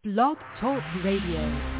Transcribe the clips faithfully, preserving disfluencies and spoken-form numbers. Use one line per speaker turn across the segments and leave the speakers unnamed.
Blog Talk Radio.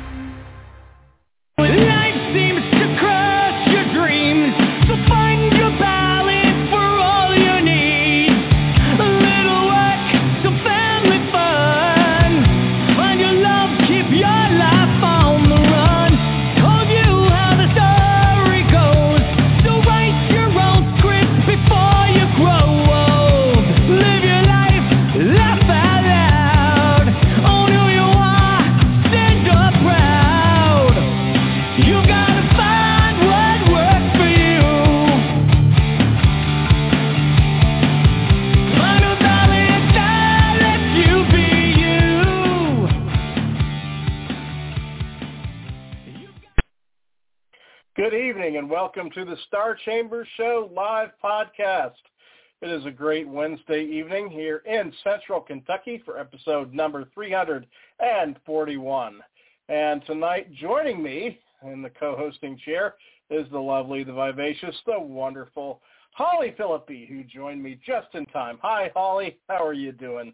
Life seems to crush your dreams, so find your balance for all you need. A little work, some family fun. Find your love, keep your life on the run. Told you how the story goes, so write your own script before you grow old. Live your life, laugh out loud. Own who you are, stand up proud. You gotta find what works for you. Find a balance that lets you be you.
Good evening and welcome to the Star Chamber Show live podcast. It is a great Wednesday evening here in Central Kentucky for episode number three hundred forty-one. And tonight joining me in the co-hosting chair is the lovely, the vivacious, the wonderful Holly Philippi, who joined me just in time. Hi, Holly. How are you doing?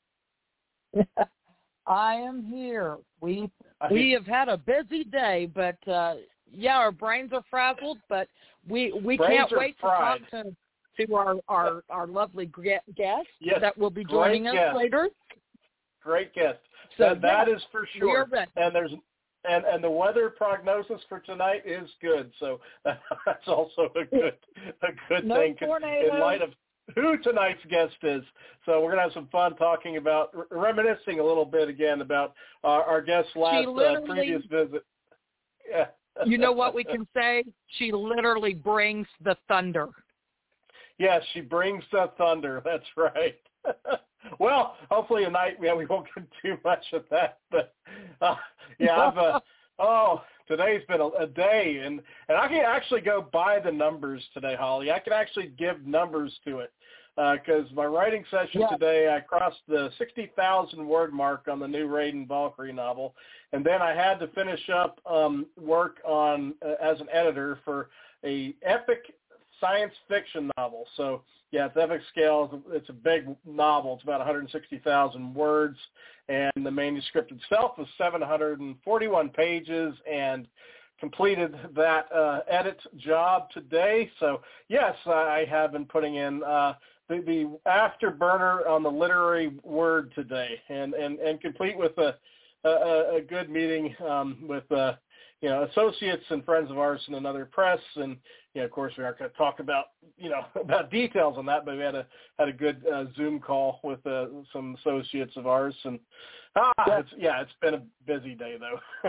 I am here. We we have had a busy day, but uh, yeah, our brains are frazzled, but we we
Brains
can't
are
wait
fried.
to talk to to our our, our lovely gue- guest
Yes,
that will be
great
joining us
guest.
later.
Great guest.
So
that, that
yeah,
is for
we are
sure.
ready.
And there's and and the weather prognosis for tonight is good. So that's also a good a good
No
thing
tornadoes.
in light of who tonight's guest is. So we're gonna have some fun talking about reminiscing a little bit again about our, our guest's last uh,
literally-
previous visit. Yeah.
You know what we can say? She literally brings the thunder.
Yes, she brings the thunder. That's right. Well, hopefully tonight, yeah, we won't get too much of that. But uh, yeah, I've uh, oh, today's been a, a day, and and I can actually go by the numbers today, Holly. I can actually give numbers to it because my writing session
Yeah.
today, I crossed the sixty thousand word mark on the new Raiden Valkyrie novel, and then I had to finish up um, work on uh, as an editor for a epic science fiction novel. So yeah, it's epic scale. It's a big novel. It's about one hundred sixty thousand words, and the manuscript itself was seven hundred forty-one pages, and completed that uh, edit job today. So yes, I have been putting in uh, the, the afterburner on the literary word today, and, and, and complete with a, a, a good meeting um, with uh, you know, associates and friends of ours in another press, and you know, of course, we aren't going to talk about you know about details on that, but we had a had a good uh, Zoom call with uh, some associates of ours, and ah,
Yeah.
it's yeah, it's been a busy day though.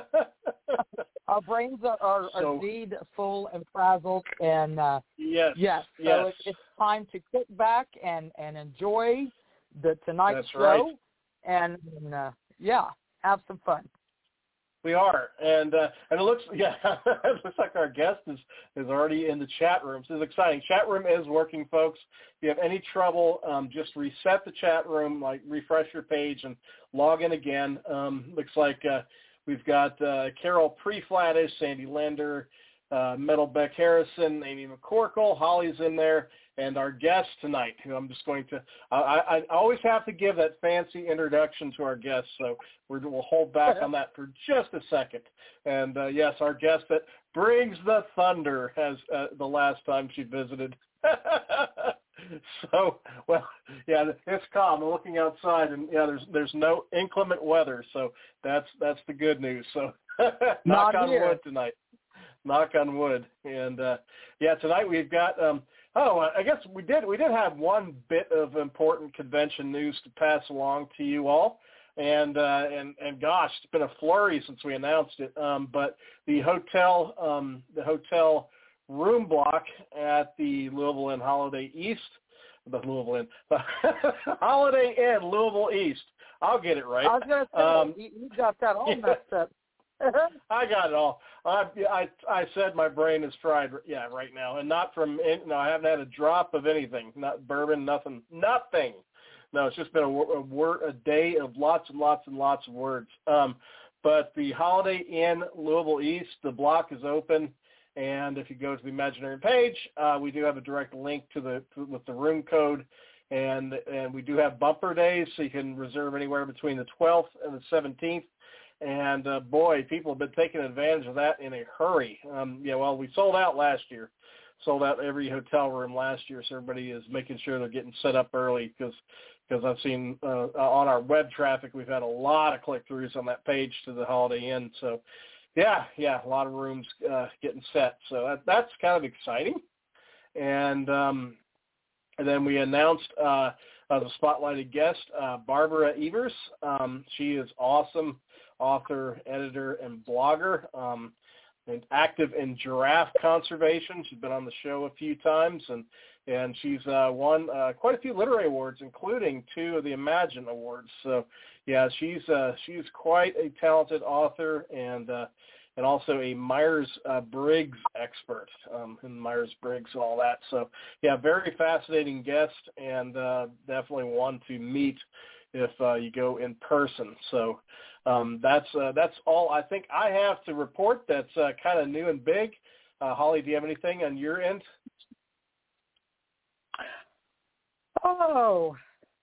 Our brains are, are,
So-
are indeed full and frazzled, and uh,
yes,
yes, so
yes,
It's, it's time to kick back and, and enjoy the tonight's
That's
show,
right.
and uh, yeah, have some fun.
we are, and uh, and it looks yeah, it looks like our guest is is already in the chat room. So it's exciting. Chat room is working, folks. If you have any trouble, um, just reset the chat room, like refresh your page and log in again. Um, looks like uh, we've got uh, Carol Preflattish, Sandy Lender, uh, Metal Beck Harrison, Amy McCorkle, Holly's in there, and our guest tonight, who I'm just going to, I, I, I always have to give that fancy introduction to our guest, so we're, we'll hold back on that for just a second. And uh, yes, our guest that brings the thunder as uh, the last time she visited. So, well, yeah, it's calm. I'm looking outside, and yeah, there's there's no inclement weather, so that's that's the good news. So, knock
Not
on
here.
wood tonight. Knock on wood. And uh, yeah, tonight we've got. Um, oh, I guess we did we did have one bit of important convention news to pass along to you all. And uh, and and gosh, it's been a flurry since we announced it. Um, but the hotel um, the hotel. room block at the Louisville Inn Holiday East, the Louisville Inn, the Holiday Inn Louisville East. I'll get it right.
I was going to say,
Um,
you, you got that all
yeah.
messed up.
I got it all. I, I I said my brain is fried. Yeah, right now, and not from. No, I haven't had a drop of anything. Not bourbon. Nothing. Nothing. No, it's just been a, a word a day of lots and lots and lots of words. Um, but the Holiday Inn Louisville East, the block is open. And if you go to the Imaginary page, uh, we do have a direct link to the to, with the room code And and we do have bumper days, so you can reserve anywhere between the twelfth and the seventeenth. And, uh, boy, people have been taking advantage of that in a hurry. Um, yeah, well, we sold out last year. Sold out every hotel room last year, so everybody is making sure they're getting set up early because because I've seen uh, on our web traffic we've had a lot of click-throughs on that page to the Holiday Inn. So, yeah, yeah, a lot of rooms uh, getting set. So that, that's kind of exciting. And um, and then we announced uh, as a spotlighted guest, uh, Barbara Evers. Um, she is awesome, author, editor, and blogger. Um, and active in giraffe conservation. She's been on the show a few times, and and she's uh, won uh, quite a few literary awards, including two of the Imagine Awards. So, yeah, she's uh, she's quite a talented author and uh, and also a Myers-Briggs expert um, in Myers-Briggs and all that. So, yeah, very fascinating guest, and uh, definitely one to meet if uh, you go in person. So um, that's uh, that's all I think I have to report that's uh, kind of new and big. Uh, Holly, do you have anything on your end?
Oh,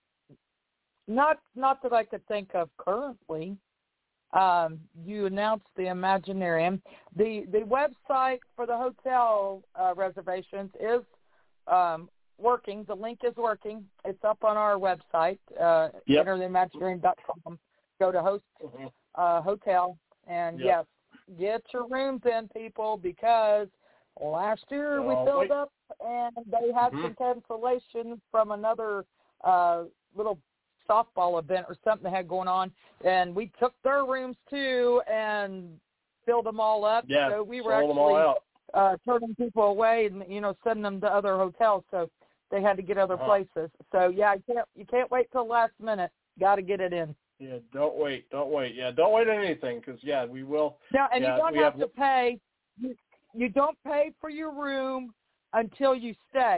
not not that I could think of currently. Um, you announced the Imaginarium. The the website for the hotel uh, reservations is um, working. The link is working. It's up on our website, uh,
Yep.
enter the imaginarium dot com. Go to host
Mm-hmm.
uh, hotel, and
Yep.
yes, get your rooms in, people, because last year we
Oh,
filled
wait.
up, and they had
Mhm.
some cancellations from another uh, little softball event or something they had going on, and we took their rooms too and filled them all up.
Yeah,
so we were
sold them all
actually
out.
uh, turning people away and, you know, sending them to other hotels. So they had to get other
Uh-huh.
places. So, yeah, you can't, you can't wait till last minute. Got to get it in.
Yeah, don't wait, don't wait. Yeah, don't wait on anything because, yeah, we will.
Now, and
yeah,
you don't
we
have,
have
to pay. You, you don't pay for your room until you stay.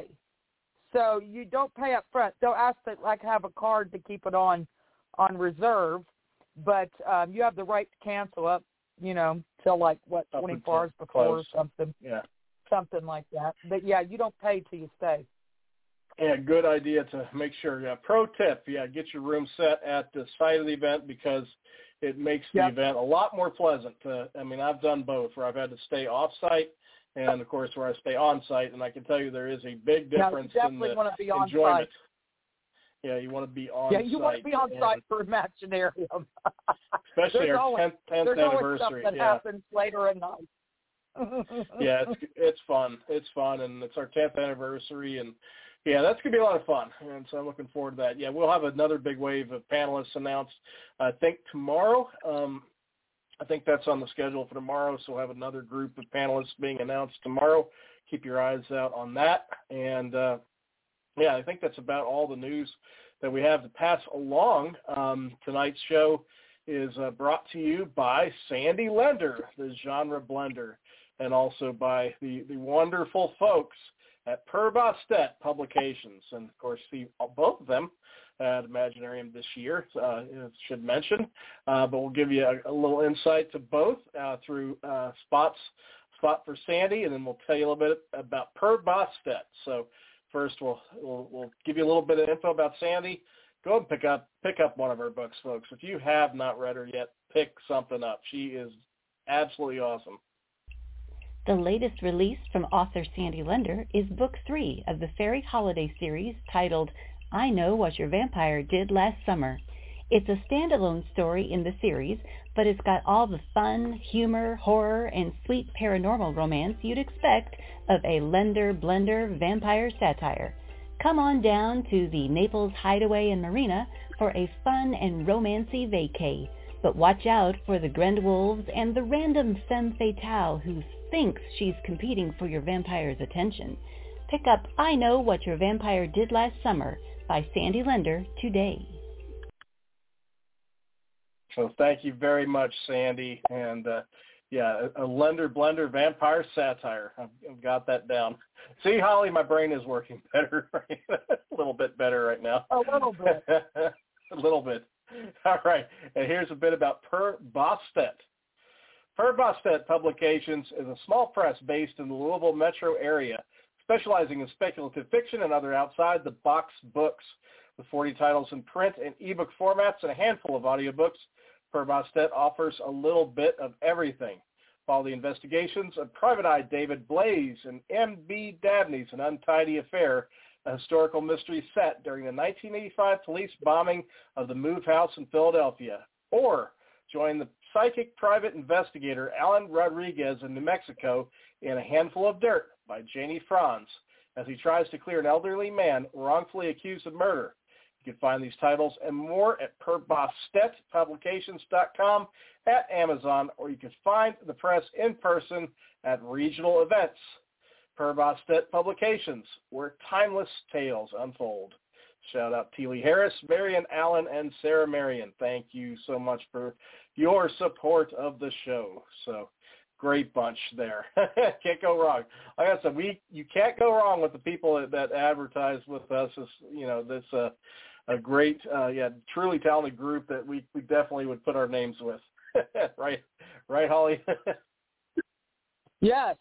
So you don't pay up front. They'll ask to, like, have a card to keep it on on reserve, but um, you have the right to cancel up, you know, till, like, what,
Up
twenty-four
until
hours before or
close.
something.
Yeah.
Something like that. But, yeah, you don't pay till you stay.
Yeah, good idea to make sure. Yeah, pro tip, yeah, get your room set at the site of the event because it makes the
Yep.
event a lot more pleasant. Uh, I mean, I've done both where I've had to stay off-site and, of course, where I stay on-site, and I can tell you there is a big
Now, you
difference in
definitely
the
want to be on
enjoyment.
site.
Yeah, you want to be on
Yeah,
site.
you want to be on
and
site for Imaginarium.
especially
There's
our
always,
tenth, tenth
there's always
anniversary.
stuff that
Yeah.
happens later at night.
yeah, it's it's fun. It's fun, and it's our tenth anniversary, and yeah, that's gonna be a lot of fun. And so I'm looking forward to that. Yeah, we'll have another big wave of panelists announced. I think tomorrow. Um, I think that's on the schedule for tomorrow. So we'll have another group of panelists being announced tomorrow. Keep your eyes out on that. And uh, yeah, I think that's about all the news that we have to pass along. Um, tonight's show is uh, brought to you by Sandy Lender, the genre blender, and also by the, the wonderful folks at Per Bostet Publications. And, of course, see both of them at Imaginarium this year, uh, should mention. Uh, but we'll give you a, a little insight to both uh, through uh, Spots, Spot for Sandy, and then we'll tell you a little bit about Per Bostet. So first we'll, we'll, we'll give you a little bit of info about Sandy. Go ahead and pick up, pick up one of her books, folks. If you have not read her yet, pick something up. She is absolutely awesome.
The latest release from author Sandy Lender is book three of the Fairy Holiday series titled I Know What Your Vampire Did Last Summer. It's a standalone story in the series, but it's got all the fun, humor, horror, and sweet paranormal romance you'd expect of a Lender Blender vampire satire. Come on down to the Naples Hideaway and Marina for a fun and romancy vacay. But watch out for the Grendwolves and the random femme fatale who thinks she's competing for your vampire's attention. Pick up I Know What Your Vampire Did Last Summer by Sandy Lender today.
So thank you very much, Sandy. And uh, yeah, a Lender Blender vampire satire. I've, I've got that down. See, Holly, my brain is working better, right? a little bit better right now.
A little bit.
a little bit. All right. And here's a bit about Per Bostet. Per Bostet Publications is a small press based in the Louisville metro area, specializing in speculative fiction and other outside-the-box books. With forty titles in print and ebook formats and a handful of audiobooks, Per Bostet offers a little bit of everything. Follow the investigations of Private Eye David Blaze and M B Dabney's An Untidy Affair, a historical mystery set during the nineteen eighty-five police bombing of the Move House in Philadelphia. Or join the psychic private investigator Alan Rodriguez in New Mexico in A Handful of Dirt by Janie Franz, as he tries to clear an elderly man wrongfully accused of murder. You can find these titles and more at per bostet publications dot com, at Amazon, or you can find the press in person at regional events. Per Bostet Publications, where timeless tales unfold. Shout out T. Lee Harris, Marion Allen, and Sarah Marion. Thank you so much for your support of the show. So, great bunch there. Can't go wrong. Like I said, we you can't go wrong with the people that, that advertise with us. It's, you know, this uh, a great, uh, yeah, truly talented group that we, we definitely would put our names with. right, right, Holly.
Yes.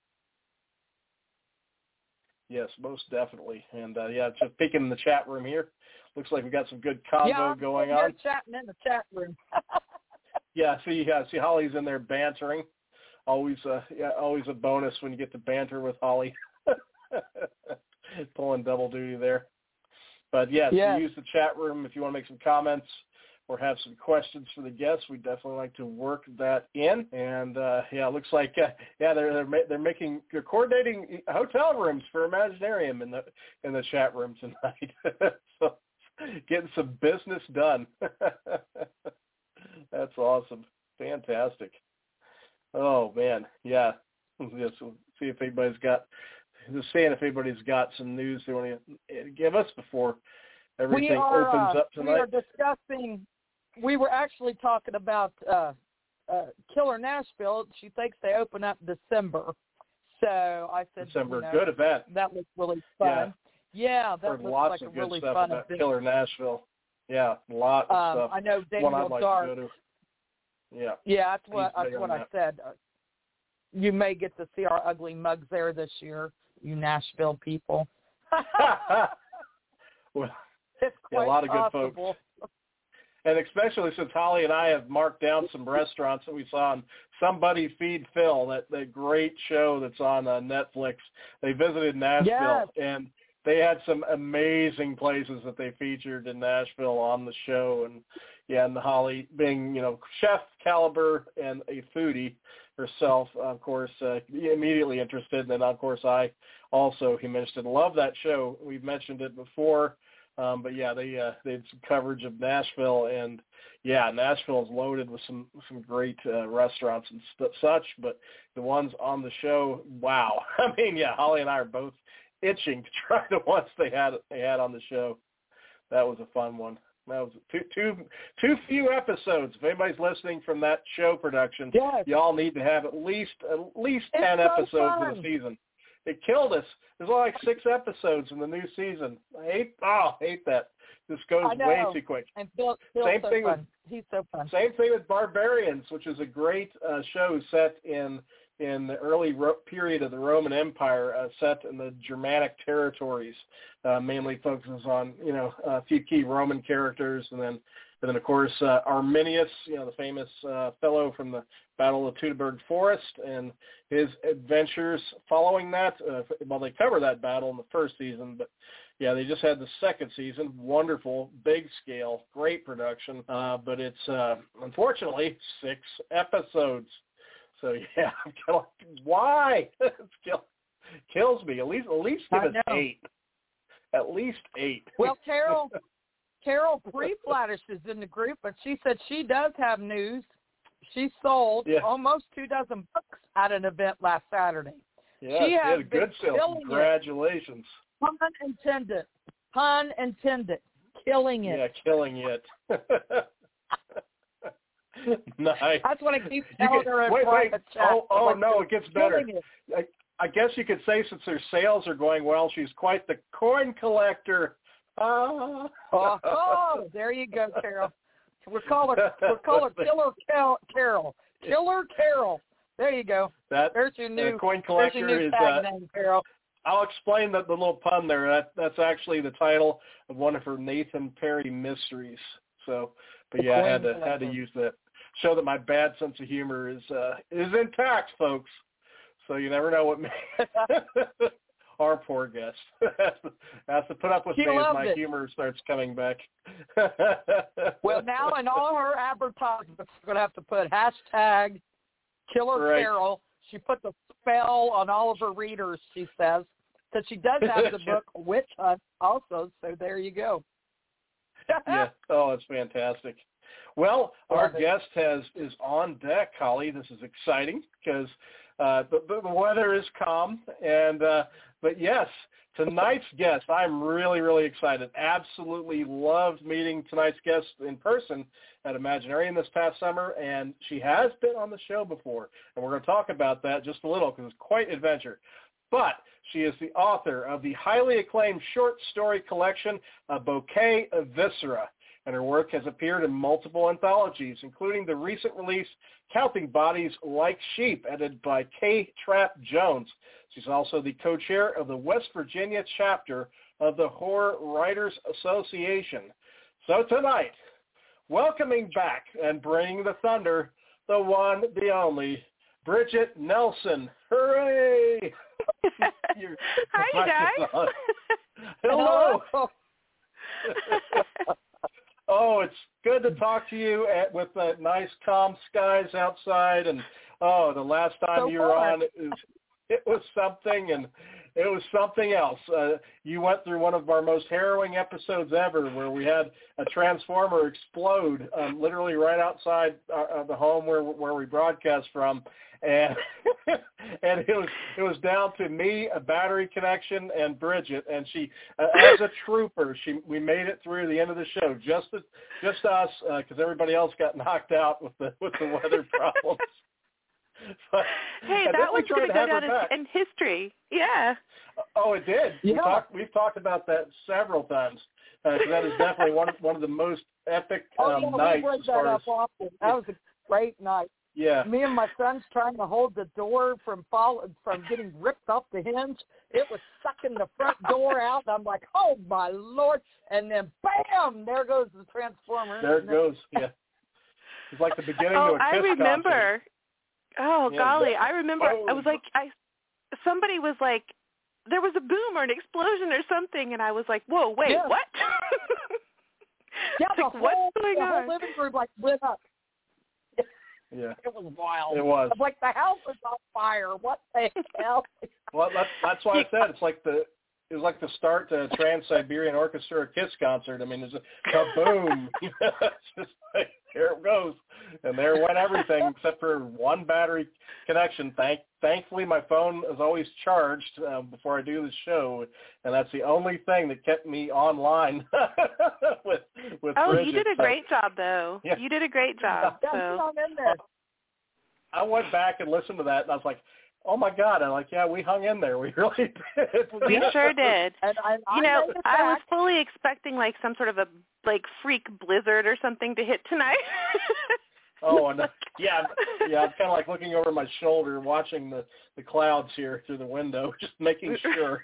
Yes, most definitely. And, uh, yeah, just peeking in the chat room here. Looks like we got some good convo
yeah,
going
on.
on.
Chatting in the chat room.
yeah, see, yeah, see Holly's in there bantering. Always, uh, yeah, always a bonus when you get to banter with Holly. Pulling double duty there. But, yes,
yes.
use the chat room if you want to make some comments or have some questions for the guests. We definitely like to work that in. And, uh, yeah, it looks like, uh, yeah, they're they're, ma- they're making, they're coordinating hotel rooms for Imaginarium in the in the chat room tonight. So getting some business done. That's awesome. Fantastic. Oh, man. Yeah. Yes, we'll see if anybody's got, just saying if anybody's got some news they want to give us before everything
are,
opens
uh,
up tonight.
We are discussing, we were actually talking about uh, uh, Killer Nashville. She thinks they open up December. So I said,
December,
you know,
good event.
That looks really fun.
Yeah,
yeah that
Heard
looks
lots
like
of
a
good
really
stuff
fun
about
event.
Killer Nashville. Yeah, a lot of
um,
stuff.
I know
One
Daniel
I'd like
Dark.
to go to. Yeah.
Yeah, that's what,
He's
that's
big
what
on
I
that.
said. You may get to see our ugly mugs there this year, you Nashville people.
Well,
it's
yeah, a lot of good
possible.
folks. And especially since Holly and I have marked down some restaurants that we saw on Somebody Feed Phil, that, that great show that's on uh, Netflix. They visited Nashville,
yes.
and they had some amazing places that they featured in Nashville on the show. And, yeah, and Holly being, you know, chef caliber and a foodie herself, of course, uh, immediately interested. And then, of course, I also, he mentioned, love that show. We've mentioned it before. Um, but yeah, they uh, they had some coverage of Nashville, and yeah, Nashville is loaded with some some great uh, restaurants and st- such. But the ones on the show, wow! I mean, yeah, Holly and I are both itching to try the ones they had they had on the show. That was a fun one. That was too too too few episodes. If anybody's listening from that show production,
yes.
y'all need to have at least at least
it's
ten
so
episodes
fun.
of the season. It killed us. There's only like six episodes in the new season. I hate, oh, I hate that. This goes way too quick.
And Phil, Phil's
same
so
thing
fun.
with
He's so fun.
Same thing with Barbarians, which is a great uh, show set in in the early ro- period of the Roman Empire, uh, set in the Germanic territories. Uh, mainly focuses on you know a few key Roman characters, and then and then of course uh, Arminius, you know the famous uh, fellow from the Battle of Teutoburg Forest, and his adventures following that. Uh, well, they cover that battle in the first season, but yeah, they just had the second season. Wonderful, big scale, great production, uh, but it's uh, unfortunately six episodes. So yeah, I'm kind of like, why? It kill, kills me. At least, at least give
I
us
know.
eight. At least eight.
Well, Carol, Carol Pre-Flattish is in the group, but she said she does have news. She sold
Yeah.
almost two dozen books at an event last Saturday.
Yeah,
she
she
has
had a good
been
sale.
killing
Congratulations.
it. Pun intended. Pun intended. Killing it.
Yeah, killing it. Nice.
That's what I keep
You
telling
can-
her in
wait, wait.
private chat.
Oh, oh
Like,
no, it gets better.
killing it.
I, I guess you could say since her sales are going well, she's quite the coin collector. Ah.
Oh, oh, there you go, Carol. We'll call her, we'll call her Killer Cal- Carol. Killer Carol. There you go.
That
There's your new,
uh, coin
there's your
collector
new
is
tag
uh,
name, Carol.
I'll explain the, the little pun there. That that's actually the title of one of her Nathan Perry mysteries. So, but yeah, I had to had to use that. Show that my bad sense of humor is uh, is intact, folks. So you never know what may our poor guest has, to, has to put up with
she
me as my
it.
humor starts coming back.
Well, now in all her advertisements, we're going to have to put hashtag Killer
right.
Carol. She put the spell on all of her readers, she says, because she does have the book Witch Hunt also, so there you go.
Yeah. Oh, it's fantastic. Well, our
Love it.
guest has is on deck, Holly. This is exciting because uh, the, the weather is calm. And uh, but yes, tonight's guest, I'm really, really excited. Absolutely loved meeting tonight's guest in person at Imaginarium this past summer, and she has been on the show before. And we're going to talk about that just a little because it's quite an adventure. But she is the author of the highly acclaimed short story collection, A Bouquet of Viscera. And her work has appeared in multiple anthologies, including the recent release Counting Bodies Like Sheep, edited by K. Trapp Jones. She's also the co-chair of the West Virginia chapter of the Horror Writers Association. So tonight, welcoming back and bringing the thunder, the one, the only, Bridget Nelson. Hooray!
Hi, guys.
Hello. Oh, it's good to talk to you at, with the nice, calm skies outside. And, oh, the last time
so
you were
far.
on, it was, it was something, and it was something else. Uh, you went through one of our most harrowing episodes ever where we had a transformer explode um, literally right outside uh, the home where where we broadcast from. And and it was it was down to me, a battery connection, and Bridget. And she, uh, as a trooper, she we made it through the end of the show. Just as, just us, because uh, everybody else got knocked out with the with the weather problems. But,
hey, that was going to go down as, in history. Yeah.
Oh, it did.
Yeah.
We talked, we've talked about that several times. Uh, that is definitely one one of the most epic um,
oh, yeah,
nights.
We bring
as
that
far
up
as,
often. That was a great night.
Yeah.
Me and my son's trying to hold the door from fall, from getting ripped off the hinge. It was sucking the front door out, and I'm like, oh, my Lord. And then, bam, there goes the transformer.
There it goes, yeah. It's like the beginning
oh,
of a Kiss
I remember.
concert.
Oh,
Yeah,
golly.
but,
I remember.
oh.
I was like, I. somebody was like, there was a boom or an explosion or something, and I was like, whoa, wait,
yeah.
what?
Yeah, the
like,
whole,
what's going
the
on?
whole living room, like, lit up.
Yeah.
It was wild.
It was.
I'm like, the house was on fire. What the hell?
Well, that's, that's why I said it's like the it was like the start to a Trans-Siberian Orchestra Kiss concert. I mean, there's a kaboom. It's just like, here it goes. And there went everything except for one battery connection. Thank, thankfully, my phone is always charged uh, before I do the show, and that's the only thing that kept me online with with
Oh,
Bridget.
you did a
So,
great job, though.
Yeah.
You did a great job.
Yeah,
So.
I'm in there.
I went back and listened to that, and I was like, oh, my God. I'm like, yeah, we hung in there. We really did.
We sure did.
And I, I
you know,
made it
I was
back.
fully expecting like some sort of a like freak blizzard or something to hit tonight.
Oh, and yeah, yeah. I'm kind of like looking over my shoulder, watching the the clouds here through the window, just making sure.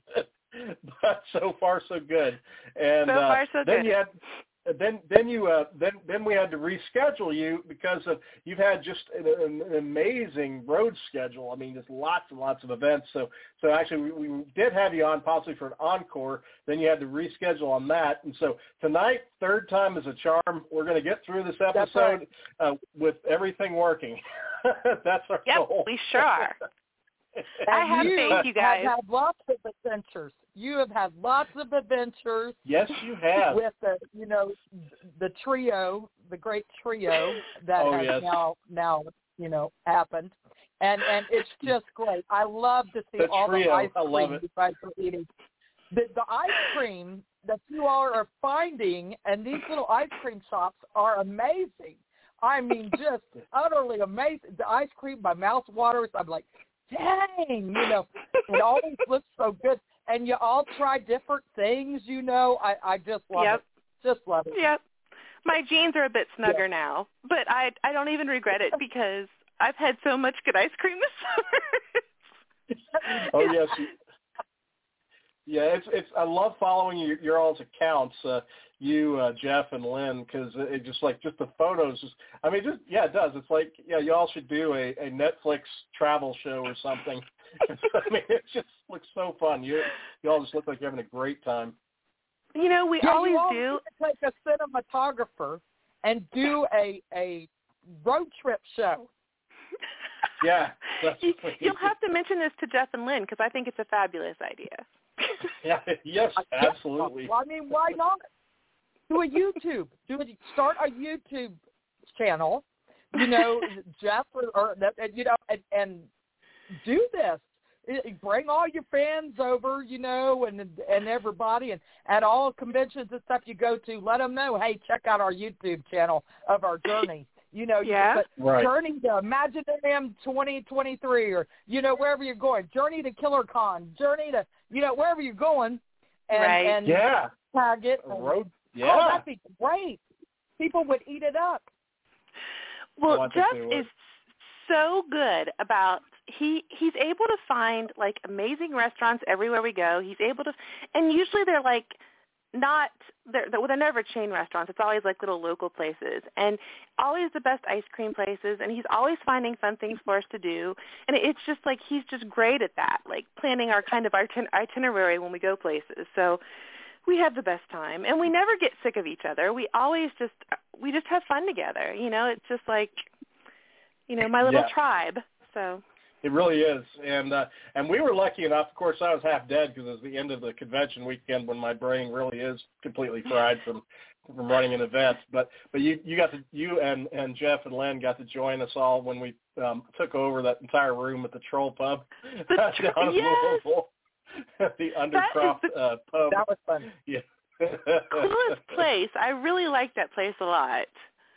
But so far, so good. And
so
uh,
far, so
then
good.
you had, then then you uh, then then we had to reschedule you because of you've had just an, an amazing road schedule. I mean, just lots and lots of events. So so actually, we, we did have you on possibly for an encore. Then you had to reschedule on that. And so tonight, third time is a charm. We're going to get through this episode
right.
uh, with everything working. That's our
yep,
goal.
we sure are.
And
I have
you
faith, you guys.
have had lots of adventures. You have had lots of adventures.
Yes, you have.
With the, you know, the trio, the great trio that
Oh,
has
yes.
now, now, you know, happened, and and it's just great. I love to see
The
all
trio,
the ice
I
cream
love it.
you guys are eating. The the ice cream that you all are finding, and these little ice cream shops are amazing. I mean, just utterly amazing. The ice cream, my mouth waters. I'm like, dang, you know, it always looks so good. And you all try different things, you know. I, I just love
Yep.
it. Just love it.
Yep. My jeans are a bit snugger
Yeah.
now, but I I don't even regret it because I've had so much good ice cream this summer.
Oh yes, you, Yeah, it's it's. I love following your, your all's accounts, uh, you, uh, Jeff, and Lynn, because it, it just like just the photos. Just, I mean, just yeah, it does. It's like yeah, you all should do a, a Netflix travel show or something. I mean, it just looks so fun. You you all just look like you're having a great time.
You know, we
yeah,
always
you all
do.
Take a cinematographer and do a a road trip show.
Yeah, that's
you, you'll have to mention this to Jeff and Lynn because I think it's a fabulous idea.
Yeah, yes, absolutely.
Well, I mean, why not? Do a YouTube. Do it. Start a YouTube channel. You know, Jeff or, or you know, and, and do this. Bring all your fans over, you know, and and everybody, and at all conventions and stuff you go to, let them know, hey, check out our YouTube channel of our journey. You know,
yeah.
you put
right.
Journey to Imaginarium twenty twenty-three, or, you know, wherever you're going. Journey to KillerCon. Journey to, you know, wherever you're going. And,
right.
and
yeah.
tag it.
A road. Yeah.
Oh, that'd be great. People would eat it up.
Well,
oh,
Jeff is so good about he he's able to find like amazing restaurants everywhere we go. He's able to, and usually they're like not they're they're never chain restaurants. It's always like little local places, and always the best ice cream places. And he's always finding fun things for us to do. And it's just like he's just great at that, like planning our kind of itinerary itinerary when we go places. So we have the best time, and we never get sick of each other. We always just we just have fun together. You know, it's just like, you know, my little
yeah.
tribe. So
it really is, and uh, and we were lucky enough. Of course, I was half dead because it was the end of the convention weekend when my brain really is completely fried from from running an event. But but you you got to you and and Jeff and Len got to join us all when we um, took over that entire room at the Troll Pub
the
down
tr-
in
yes.
Louisville. The Undercroft
the,
uh, pub.
That was fun.
Yeah.
coolest place. I really like that place a lot.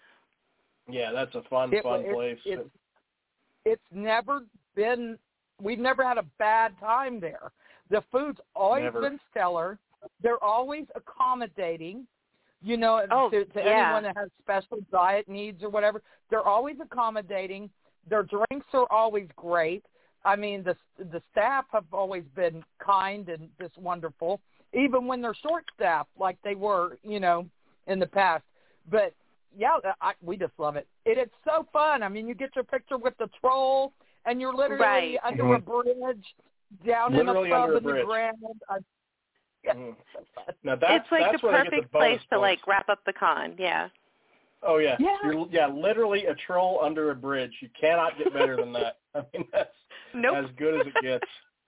Yeah, that's a fun,
It,
fun
it,
place.
It's, it's never been, we've never had a bad time there. The food's always
Never.
been stellar. They're always accommodating, you know,
Oh,
to, to
yeah.
anyone that has special diet needs or whatever. They're always accommodating. Their drinks are always great. I mean, the the staff have always been kind and just wonderful, even when they're short-staffed like they were, you know, in the past. But, yeah, I, we just love it. it. It's so fun. I mean, you get your picture with the troll, and you're literally
right.
under
mm-hmm.
a bridge down
Literally
in a pub
under a
in the
bridge.
ground. I, yeah,
Mm.
so fun.
Now that's,
it's like
that's
the
where I get
perfect
the bonus
place to
points.
like wrap up the con. Yeah.
Oh yeah,
Yeah.
You're yeah, literally a troll under a bridge. You cannot get better than that. I mean, that's
Nope.
as good as it gets.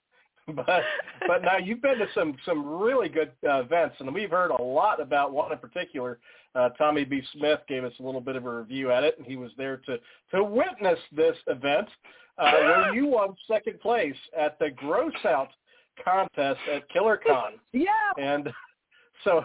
But but now you've been to some some really good uh, events, and we've heard a lot about one in particular. Uh, Tommy B. Smith gave us a little bit of a review at it, and he was there to to witness this event uh, where you won second place at the Gross Out contest at KillerCon.
Yeah.
And so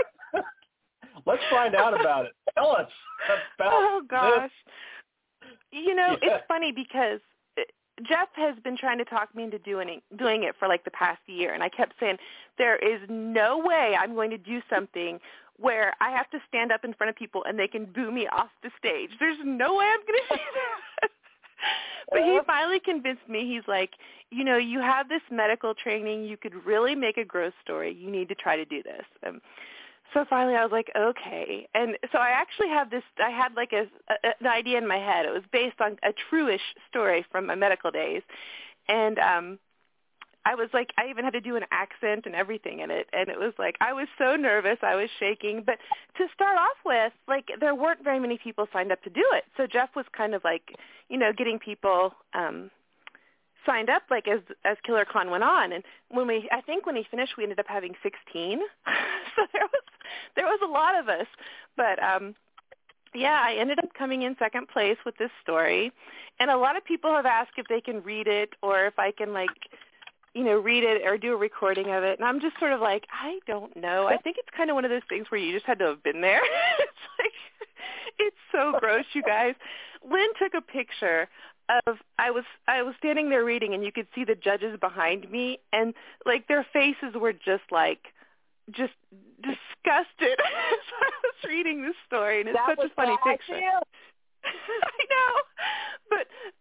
let's find out about it. Tell us about
Oh gosh.
this.
You know,
Yeah.
it's funny because Jeff has been trying to talk me into doing doing it for like the past year, and I kept saying there is no way I'm going to do something where I have to stand up in front of people and they can boo me off the stage. There's no way I'm going to do that. But he finally convinced me. He's like, you know, you have this medical training. You could really make a gross story. You need to try to do this. Um, so finally I was like, okay. And so I actually have this, I had like a, a, an idea in my head. It was based on a true-ish story from my medical days. And um, I was like, I even had to do an accent and everything in it. And it was like, I was so nervous. I was shaking. But to start off with, like, there weren't very many people signed up to do it. So Jeff was kind of like, you know, getting people um, signed up like as as KillerCon went on. And when we, I think when he finished, we ended up having sixteen. So there was there was a lot of us. But um, yeah, I ended up coming in second place with this story. And a lot of people have asked if they can read it or if I can like, you know, read it or do a recording of it. And I'm just sort of like, I don't know. I think it's kind of one of those things where you just had to have been there. It's like, it's so gross, you guys. Lynn took a picture of, I was I was standing there reading, and you could see the judges behind me, and, like, their faces were just, like, just disgusted as I was reading this story, and it's
That
such
was
a funny
my
picture.
idea.
I know. But but Raph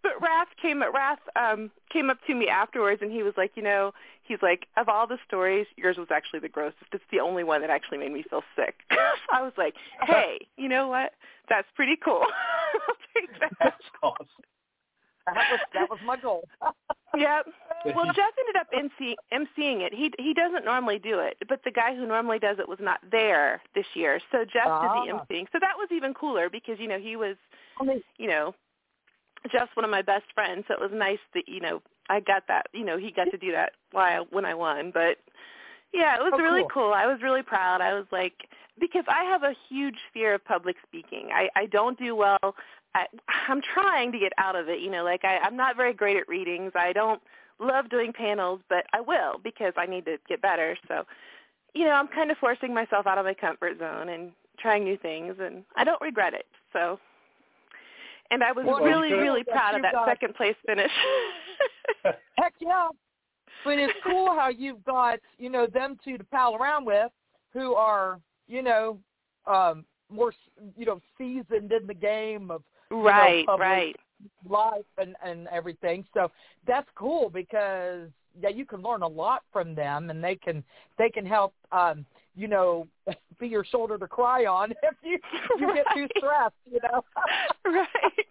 Raph came at Raph um, came up to me afterwards, and he was like, you know, he's like, of all the stories, yours was actually the grossest. It's the only one that actually made me feel sick. I was like, hey, you know what? That's pretty cool. I'll take that.
That's awesome.
That was that was my goal.
Yep. Well, Jeff ended up MC, emceeing it. He he doesn't normally do it, but the guy who normally does it was not there this year, so Jeff
ah.
did the emceeing. So that was even cooler because you know he was, you know, Jeff's one of my best friends. So it was nice that you know I got that. You know, he got to do that while when I won. But yeah, it was
oh,
really
cool.
cool. I was really proud. I was like, because I have a huge fear of public speaking. I I don't do well. I, I'm trying to get out of it, you know, like I, I'm not very great at readings. I don't love doing panels, but I will because I need to get better. So, you know, I'm kind of forcing myself out of my comfort zone and trying new things, and I don't regret it. So, and I was
well,
really,
cool
really proud
that
of that
got,
second place finish.
Heck yeah. But it's cool how you've got, you know, them two to pal around with who are, you know, um, more, you know, seasoned in the game of,
right,
you know,
right.
life and, and everything. So that's cool because yeah, you can learn a lot from them, and they can they can help um, you know, be your shoulder to cry on if you you
right.
get too stressed, you know.
Right.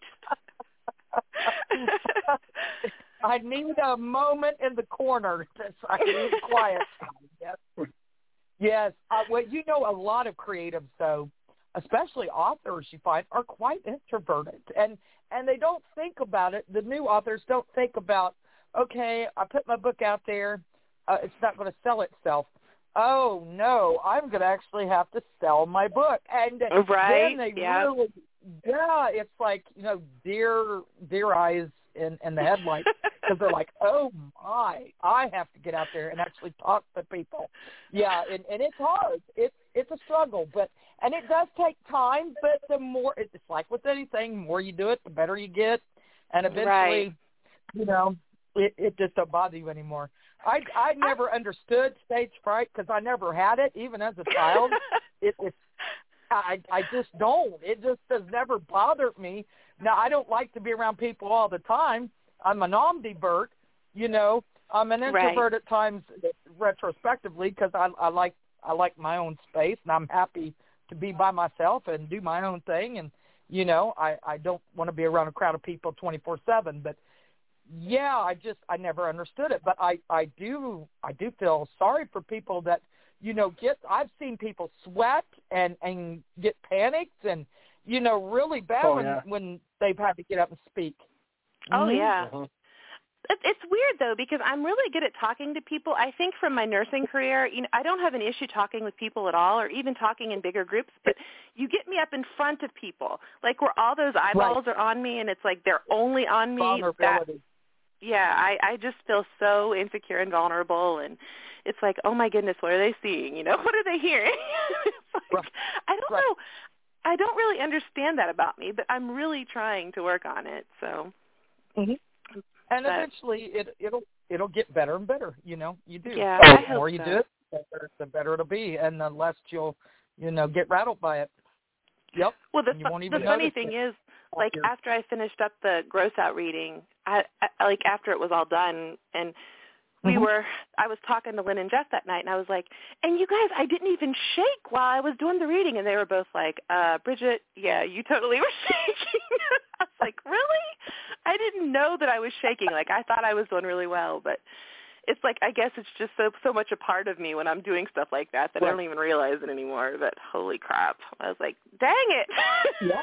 I need a moment in the corner. I need quiet time. Yes. Yes. Uh, well, you know, a lot of creatives, though, especially authors, you find, are quite introverted, and and they don't think about it. The new authors don't think about, okay, I put my book out there, uh, it's not going to sell itself. Oh no, I'm going to actually have to sell my book, and
right.
then they
yeah.
really, yeah, it's like, you know, deer deer eyes in in the headlights because they're like, oh my, I have to get out there and actually talk to people. Yeah, and and it's hard. It's it's a struggle, but. And it does take time, but the more, it's like with anything, the more you do it, the better you get. And eventually,
right.
you know, it, it just don't bother you anymore. I I never I, understood stage fright because I never had it, even as a child. it, it I I just don't. It just has never bothered me. Now, I don't like to be around people all the time. I'm an ambivert, you know. I'm an introvert
right.
at times retrospectively because I, I like I like my own space, and I'm happy to be by myself and do my own thing. And, you know, I, I don't want to be around a crowd of people twenty-four seven, but yeah, I just, I never understood it. But I, I do, I do feel sorry for people that, you know, get, I've seen people sweat and, and get panicked and, you know, really bad
oh,
when,
yeah.
when they've had to get up and speak.
Oh,
mm-hmm.
yeah.
Mm-hmm.
It's weird, though, because I'm really good at talking to people. I think from my nursing career, you know, I don't have an issue talking with people at all or even talking in bigger groups, but you get me up in front of people, like where all those eyeballs
right.
are on me and it's like they're only on me.
Vulnerability.
That, yeah, I, I just feel so insecure and vulnerable, and it's like, oh, my goodness, what are they seeing? You know, what are they hearing? like,
right.
I don't
right.
know. I don't really understand that about me, but I'm really trying to work on it, so.
Mm-hmm. And
But,
eventually, it it'll it'll get better and better. You know, you do.
Yeah,
So
I
the
hope
more you
so.
do it, the better, the better it'll be, and the less you'll, you know, get rattled by it. Yep.
Well, the,
and you won't even
the funny
notice
thing
it.
is, like
Here.
after I finished up the gross out reading, I, I like after it was all done, and we
mm-hmm.
were, I was talking to Lynn and Jeff that night, and I was like, and you guys, I didn't even shake while I was doing the reading, and they were both like, uh, Bridget, yeah, you totally were shaking. I was like, really? I didn't know that I was shaking. Like, I thought I was doing really well, but it's like, I guess it's just so so much a part of me when I'm doing stuff like that that right. I don't even realize it anymore. But holy crap. I was like, dang it.
Yeah.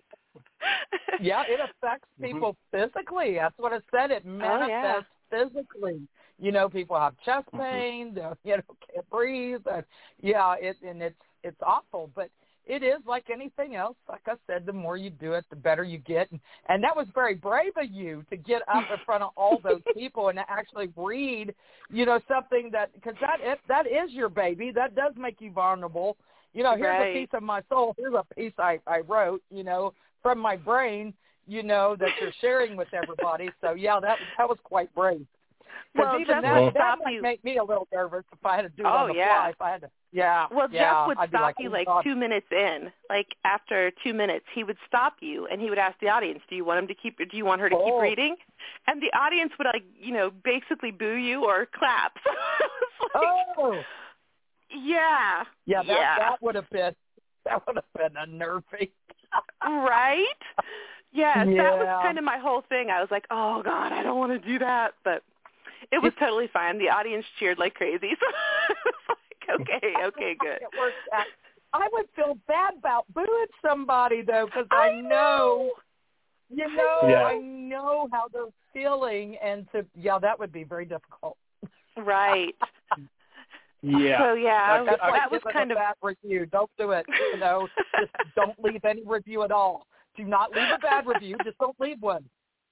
Yeah, it affects people mm-hmm. physically. That's what it said. It manifests oh, yeah. physically. You know, people have chest pain, mm-hmm. you know, can't breathe. And, yeah, it, and it's it's awful. But it is like anything else. Like I said, the more you do it, the better you get. And, and that was very brave of you to get up in front of all those people and to actually read, you know, something that, because that, it, that is your baby. That does make you vulnerable. You know, here's
right.
a piece of my soul. Here's a piece I, I wrote, you know, from my brain, you know, that you're sharing with everybody. So, yeah, that, that was quite brave. Because
Well,
even
Jeff
that,
would
that
stop
might
you.
make me a little nervous if I had to do it
Oh,
on the
yeah.
fly. If I had to, yeah.
Well,
yeah,
Jeff would
I'd be
stop
like,
you
oh,
like
God.
two minutes in. Like after two minutes, he would stop you and he would ask the audience, "Do you want him to keep? Do you want her to keep
Oh.
reading?" And the audience would like, you know, basically boo you or clap. It's like,
Oh.
yeah.
Yeah, that
yeah.
that would have been that would have been unnerving.
Right? Yes,
Yeah.
that was kind of my whole thing. I was like, oh, God, I don't want to do that. But it was totally fine. The audience cheered like crazy. So I was like, okay, okay, good.
It worked out. I would feel bad about booing somebody, though, because I,
I
know,
know,
you know,
Yeah.
I know how they're feeling. And to, yeah, that would be very difficult.
Right.
Yeah.
So, yeah,
That's like
that was
giving
kind
a
of
bad review. Don't do it. You know, just don't leave any review at all. Do not leave a bad review. Just don't leave one.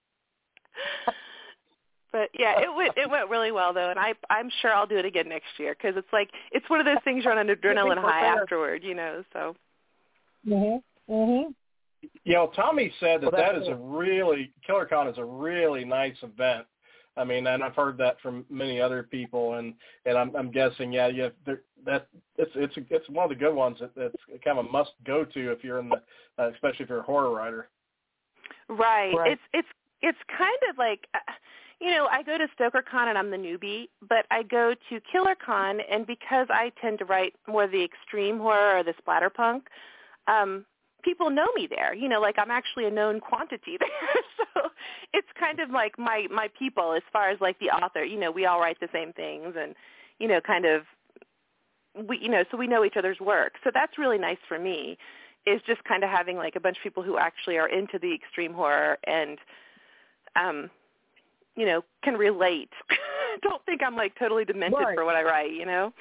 But yeah, it went it went really well though, and I I'm sure I'll do it again next year because it's like it's one of those things you're on an adrenaline high afterward, you know. So.
Mhm. Mhm.
You know, Tommy said that
Well,
that
that's
is a
cool.
really KillerCon is a really nice event. I mean, and I've heard that from many other people, and and I'm I'm guessing, yeah, yeah, there, that it's it's it's one of the good ones. That, that's kind of a must go to if you're in the, uh, especially if you're a horror writer.
Right.
Right.
It's it's it's kind of like, uh, you know, I go to StokerCon and I'm the newbie, but I go to KillerCon, and because I tend to write more the extreme horror or the splatterpunk, um, people know me there. You know, like I'm actually a known quantity there. So it's kind of like my my people as far as like the author. You know, we all write the same things, and you know, kind of we you know, so we know each other's work. So that's really nice for me. Is just kind of having like a bunch of people who actually are into the extreme horror and, um, you know, can relate. Don't think I'm like totally demented
Right.
for what I write, you know?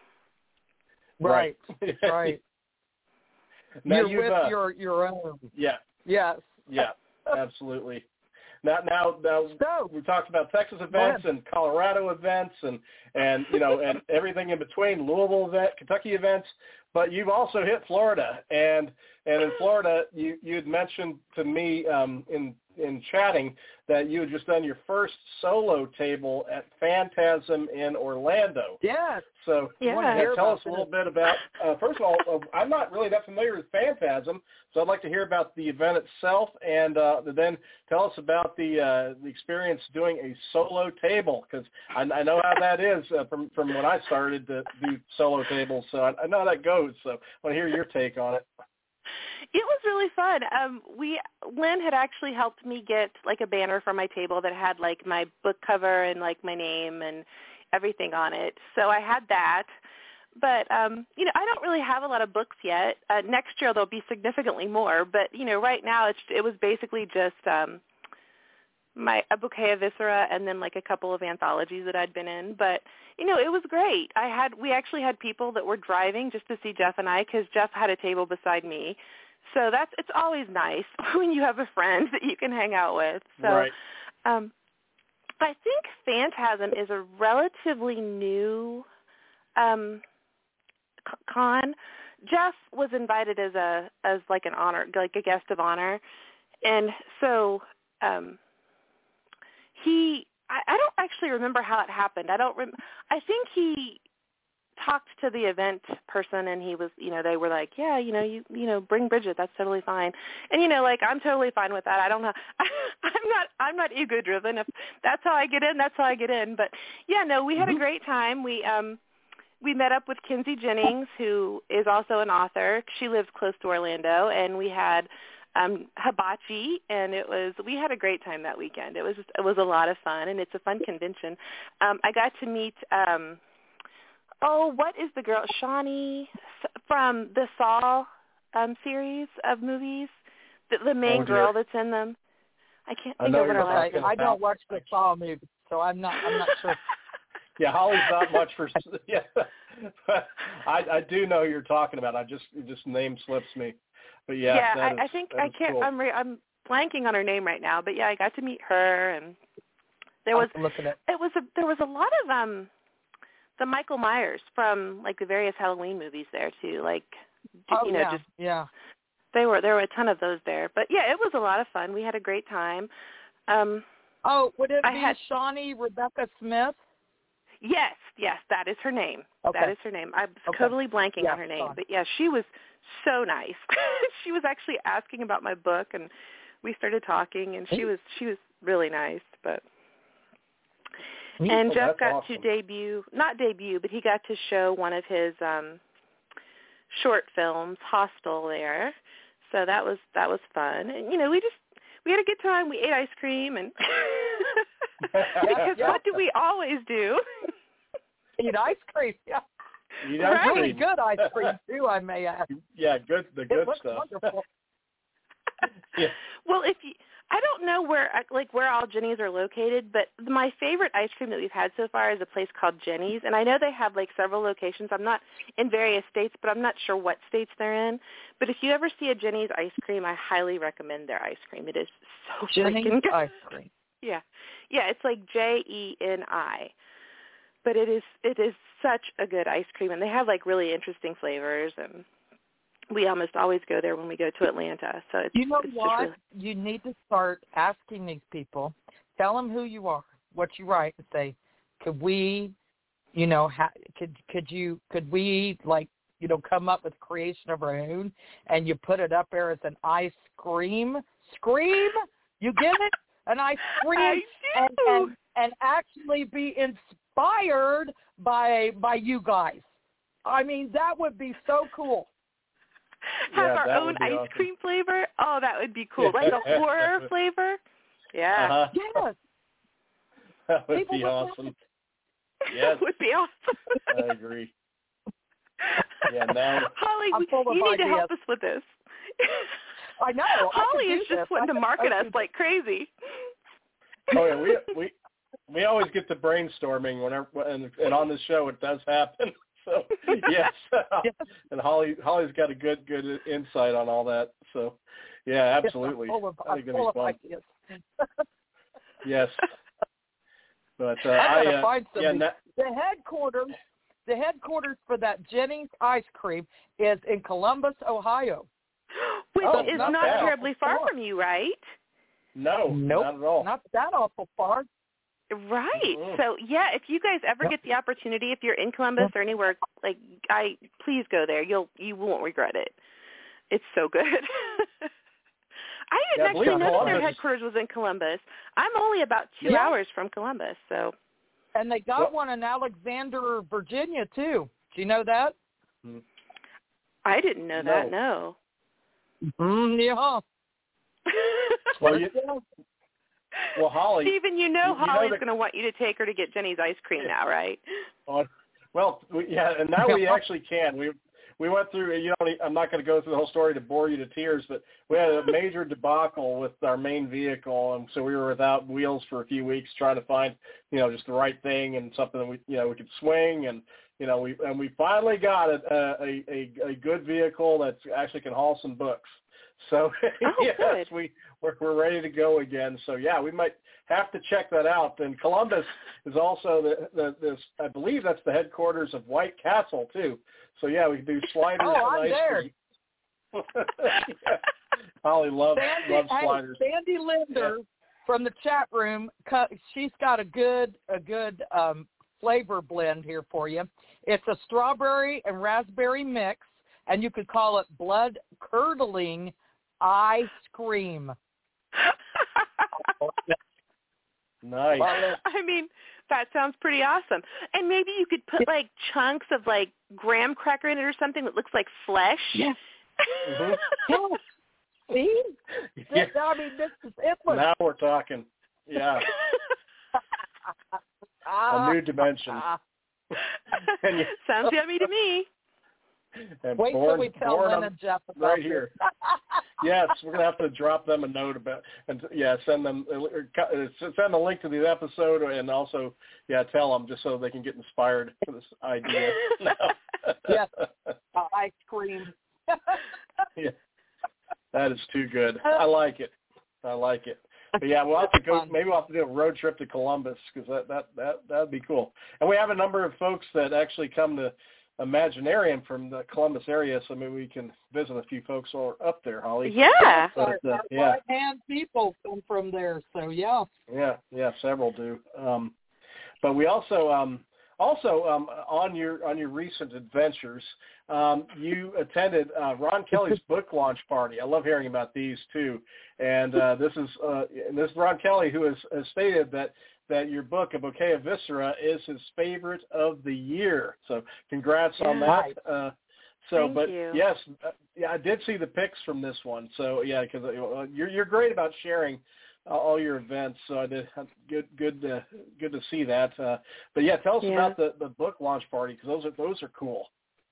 Right.
Right.
Right.
Now
You're
you've,
with
uh,
your your own.
yeah,
Yes.
yeah, absolutely. Now, now, now
So
we talked about Texas events and Colorado events, and and you know, and everything in between, Louisville event, Kentucky events. But you've also hit Florida, and and in Florida, you you had mentioned to me um, in in chatting that you had just done your first solo table at Phantasm in Orlando.
Yes.
So
Yeah.
uh,
Hear
tell
about
us a little bit about, uh, first of all, uh, I'm not really that familiar with Phantasm, so I'd like to hear about the event itself, and uh, then tell us about the uh, the experience doing a solo table, because I, I know how that is uh, from, from when I started to do solo tables, so I, I know how that goes, so I want to hear your take on it.
It was really fun. Um, we Lynn had actually helped me get like a banner for my table that had like my book cover and like my name and everything on it. So I had that. But um, you know, I don't really have a lot of books yet. Uh, next year there'll be significantly more. But you know, right now it's it was basically just um, my a bouquet of Viscera and then like a couple of anthologies that I'd been in. But you know, it was great. I had we actually had people that were driving just to see Jeff and I because Jeff had a table beside me. So that's it's always nice when you have a friend that you can hang out with. So
Right.
um, I think Phantasm is a relatively new um, c- con. Jeff was invited as a as like an honor, like a guest of honor, and so um, he. I, I don't actually remember how it happened. I don't. Rem- I think he talked to the event person, and he was, you know, they were like, yeah, you know, you you know, bring Bridget, that's totally fine. And you know, like I'm totally fine with that. I don't know. I'm not I'm not ego driven. If that's how I get in, that's how I get in. But yeah, no, we had a great time. We um we met up with Kinsey Jennings, who is also an author. She lives close to Orlando, and we had um hibachi, and it was we had a great time that weekend. It was just, it was a lot of fun, and it's a fun convention. Um I got to meet um Oh, what is the girl? Shawnee from the Saw um, series of movies, the, the main
Oh,
girl that's in them. I can't
I
think
know
of what
you're
her last
Okay.
name.
talking
I
about-
don't watch the Saw movie, so I'm not. I'm not sure.
Yeah, Holly's not much for, yeah, I, I do know who you're talking about. I just, it just name slips me. But yeah,
yeah,
that is,
I, I think
that
I
is
can't.
cool.
I'm re, I'm blanking on her name right now, but yeah, I got to meet her, and there was
I'm looking at.
it was a there was a lot of um the Michael Myers from like the various Halloween movies there too, like
Oh
you know
yeah,
just
yeah.
they were there were a ton of those there. But yeah, it was a lot of fun. We had a great time. Um,
Oh, would it
I
be
had,
Shawnee Rebecca Smith?
yes, yes, that is her name.
Okay.
That is her name. I'm
Okay.
totally blanking
Yeah,
on her name,
Shawnee.
but yeah, she was so nice. She was actually asking about my book, and we started talking, and she was she was really nice. But and
Oh,
Jeff
that's
got
awesome.
to debut, not debut, but he got to show one of his um, short films, Hostel, there. So that was that was fun. And you know, we just we had a good time. We ate ice cream, and because
yeah.
what do we always do?
Eat ice cream. Yeah.
Eat ice
Right.
Really
cream.
good ice cream too, I may add.
Yeah, good. The good
It looks
stuff.
wonderful.
Yeah.
Well, if you, I don't know where like where all Jenny's are located, but my favorite ice cream that we've had so far is a place called Jenny's, and I know they have like several locations. I'm not in various states, but I'm not sure what states they're in. But if you ever see a Jenny's ice cream, I highly recommend their ice cream. It is so
Jenny's
freaking good.
ice cream.
Yeah, yeah, it's like J E N I, but it is it is such a good ice cream, and they have like really interesting flavors, and we almost always go there when we go to Atlanta. So it's
You know
it's
what?
Just really...
You need to start asking these people. Tell them who you are, what you write, and say, could we, you know, ha- could could you could we like you know come up with creation of our own, and you put it up there as an ice cream scream. You get it? An ice cream,
I do.
and, and and actually be inspired by by you guys. I mean, that would be so cool.
Have
Yeah,
our
that
own
would be
ice
awesome.
cream flavor. Oh, that would be cool. Like a horror flavor. Yeah.
Uh-huh.
Yes.
That would
People
be
would
awesome.
love
Yes.
That would be awesome.
I agree. Yeah, now
Holly,
I'm
we,
full of
you need to
ideas.
help us with this.
I know. I
Holly
could
is
do
just
this.
wanting
I
to
could-
market
I
us
could-
like crazy.
oh yeah, we we we always get the brainstorming whenever, and, and on this show it does happen. So yes,
Yes.
and Holly Holly's got a good good insight on all that. So yeah, absolutely.
I'm full of,
I
I'm
think it'll
full
be
of
fun.
ideas.
Yes, but uh,
I gotta
I uh,
find some.
yeah, na-
the headquarters, the headquarters for that Jenny's ice cream is in Columbus, Ohio.
Which
Oh,
is
not
not,
bad.
terribly far
Far.
from you, right?
no,
Nope,
not at all.
not that awful far.
Right.
Mhm.
So yeah, if you guys ever
Yep.
get the opportunity, if you're in Columbus
Yep.
or anywhere, like I, please go there. You'll you won't regret it. It's so good. I didn't
Yeah, I
actually
believe
know that their
Columbus-
headquarters was in Columbus. I'm only about two
Yeah.
hours from Columbus, so
And they got
Well-
one in Alexander, Virginia too. Do you know that?
I didn't know that. No.
Mm, yeah.
Well, you, well, Holly.
Stephen, you know
you- you know
Holly's
that-
going to want you to take her to get Jenny's ice cream now, right?
Uh, well, we, yeah, and now we actually can. We we went through. You know, I'm not going to go through the whole story to bore you to tears, but we had a major debacle with our main vehicle, and so we were without wheels for a few weeks, trying to find, you know, just the right thing and something that we, you know, we could swing, and you know, we and we finally got a a a, a good vehicle that actually can haul some books. So
Oh,
yes,
good.
we we're, we're ready to go again. So yeah, we might have to check that out. And Columbus is also the, the this I believe that's the headquarters of White Castle too. So yeah, we can do sliders
Oh, I'm
and ice
there.
cream. Yeah. Holly loves
Sandy,
loves
hey,
sliders.
Sandy Linder from the chat room, cu- she's got a good a good um, flavor blend here for you. It's a strawberry and raspberry mix, and you could call it blood curdling ice cream.
Nice.
I mean, that sounds pretty awesome. And maybe you could put like chunks of like graham cracker in it or something that looks like flesh.
Yeah.
Mhm.
Yeah. See?
Yeah.
This, I mean, this is endless.
Now we're talking. Yeah,
Ah,
a new dimension.
ah.
And you-
Sounds yummy to me.
and
Wait
born,
till we tell
born
Lynn
on-
and Jeff about
right
this.
here. Yes, we're gonna have to drop them a note about, and yeah, send them or co- send a link to the episode, and also yeah, tell them just so they can get inspired for this idea.
Yes. Uh, ice cream.
Yeah, that is too good. I like it. I like it. But yeah, we'll have to go. Maybe we'll have to do a road trip to Columbus because that that that that'd be cool. And we have a number of folks that actually come to Imaginarium from the Columbus area, so maybe we can visit a few folks who are up there, Holly.
Yeah.
But, uh,
our
yeah.
right-hand people come from there, so yeah.
Yeah, yeah, several do. Um, but we also, um, also um, on your on your recent adventures, um, you attended uh, Ron Kelly's book launch party. I love hearing about these too. And uh, this is uh, this is Ron Kelly, who has, has stated that. that your book, A Bouquet of Viscera, is his favorite of the year. So congrats
yeah.
on that. Uh, so,
Thank
but
you.
yes, uh, yeah, I did see the pics from this one. So yeah, because uh, you're you're great about sharing uh, all your events. So I did good good uh, good to see that. Uh, but yeah, tell us
yeah.
about the, the book launch party, because those are those are cool.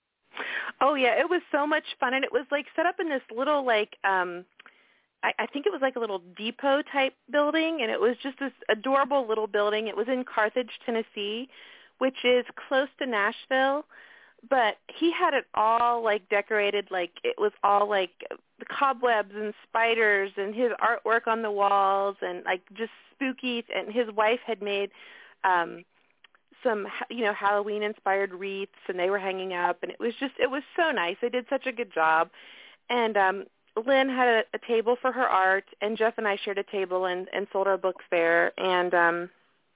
Oh yeah, it was so much fun, and it was like set up in this little like. um I, I think it was like a little depot type building, and it was just this adorable little building. It was in Carthage, Tennessee, which is close to Nashville, but he had it all like decorated, like it was all like the cobwebs and spiders and his artwork on the walls and like just spooky. And his wife had made um, some, you know, Halloween inspired wreaths, and they were hanging up, and it was just, it was so nice. They did such a good job. And um, Lynn had a, a table for her art, and Jeff and I shared a table and, and sold our books there. And um,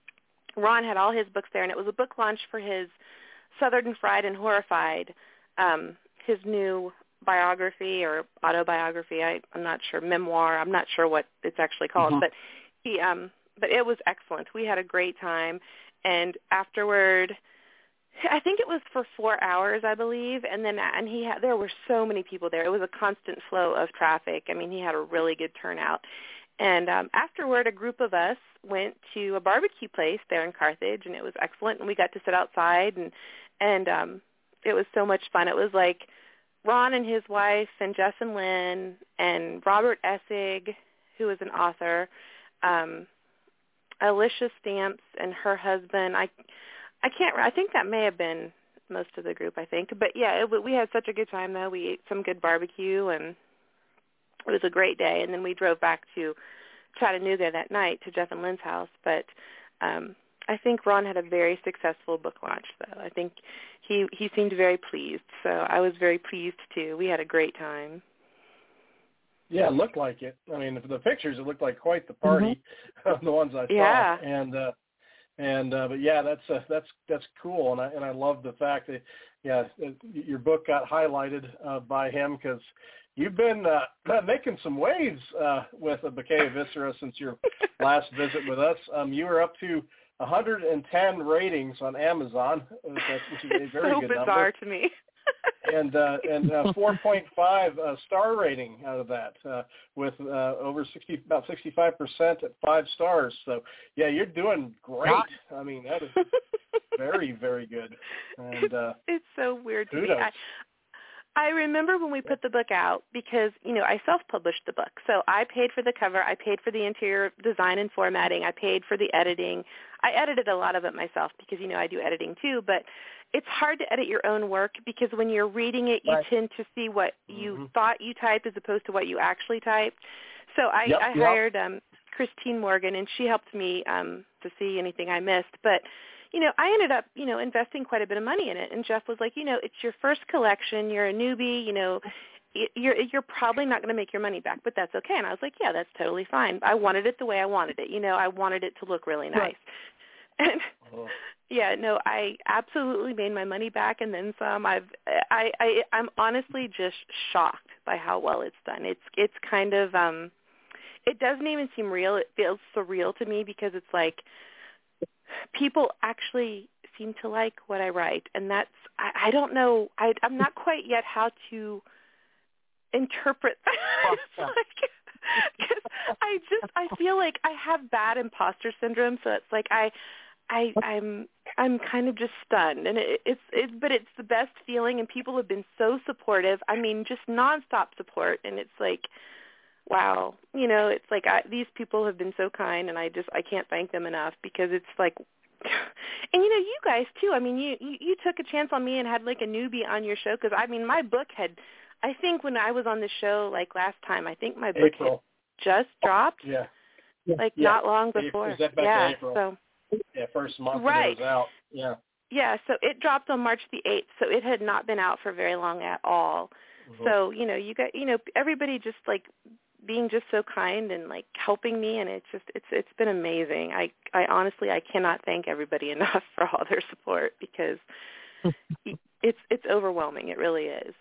Ron had all his books there, and it was a book launch for his Southern Fried and Horrified, um, his new biography or autobiography. I, I'm not sure, memoir. I'm not sure what it's actually called, mm-hmm. but he, um, but it was excellent. We had a great time, and afterward, I think it was for four hours, I believe, and then and he had, there were so many people there. It was a constant flow of traffic. I mean, he had a really good turnout. And um, afterward, a group of us went to a barbecue place there in Carthage, and it was excellent. And we got to sit outside, and and um, it was so much fun. It was like Ron and his wife, and Jess and Lynn, and Robert Essig, who is an author, um, Alicia Stamps and her husband. I I can't. I think that may have been most of the group, I think. But yeah, it, we had such a good time though. We ate some good barbecue, and it was a great day. And then we drove back to Chattanooga that night to Jeff and Lynn's house. But um, I think Ron had a very successful book launch, though. I think he he seemed very pleased. So I was very pleased too. We had a great time.
Yeah, it looked like it. I mean, the pictures, it looked like quite the party, mm-hmm. the ones I saw.
Yeah.
And uh, and uh, but yeah, that's uh, that's that's cool, and I and I love the fact that yeah, your book got highlighted uh, by him, because you've been uh, making some waves uh, with A Bouquet of Viscera since your last visit with us. Um, you were up to one hundred ten ratings on Amazon, which is a very
so
good
bizarre
number.
to me.
and uh, and uh, four point five uh, star rating out of that, uh, with uh, over sixty, about sixty-five percent at five stars. So yeah, you're doing great. I mean, that is very, very good. And uh,
it's so weird to
kudos.
me. I, I remember when we put the book out, because, you know, I self-published the book. So I paid for the cover. I paid for the interior design and formatting. I paid for the editing. I edited a lot of it myself because, you know, I do editing too. But it's hard to edit your own work, because when you're reading it, you right. tend to see what you mm-hmm. thought you typed as opposed to what you actually typed. So I,
yep,
I
yep.
hired um, Christine Morgan, and she helped me um, to see anything I missed. But you know, I ended up, you know, investing quite a bit of money in it. And Jeff was like, you know, it's your first collection. You're a newbie. You know, you're you're probably not going to make your money back, but that's okay. And I was like, yeah, that's totally fine. I wanted it the way I wanted it. You know, I wanted it to look really nice. Right. And oh. yeah, no, I absolutely made my money back and then some. I've I, I I'm honestly just shocked by how well it's done. It's it's kind of um, it doesn't even seem real. It feels surreal to me, because it's like, people actually seem to like what I write, and that's, I, I don't know, I, I'm not quite yet how to interpret that. like, 'cause I just, I feel like I have bad imposter syndrome, so it's like I, I, I'm, I'm kind of just stunned, and it, it's, it's, but it's the best feeling, and people have been so supportive. I mean, just nonstop support, and it's like, wow, you know, it's like I, these people have been so kind, and I just, I can't thank them enough, because it's like, and you know, you guys too, I mean, you, you, you took a chance on me and had like a newbie on your show, because I mean, my book had, I think when I was on the show like last time, I think my book April. had just dropped,
yeah,
like
yeah.
not long before,
Is that back
yeah,
in April?
so,
yeah, first month
right.
that it was out, yeah.
Yeah, so it dropped on March the eighth, so it had not been out for very long at all. Mm-hmm. So, you know, you got, you know, everybody just like being just so kind and like helping me, and it's just it's it's been amazing. I I honestly I cannot thank everybody enough for all their support, because it's it's overwhelming. It really is.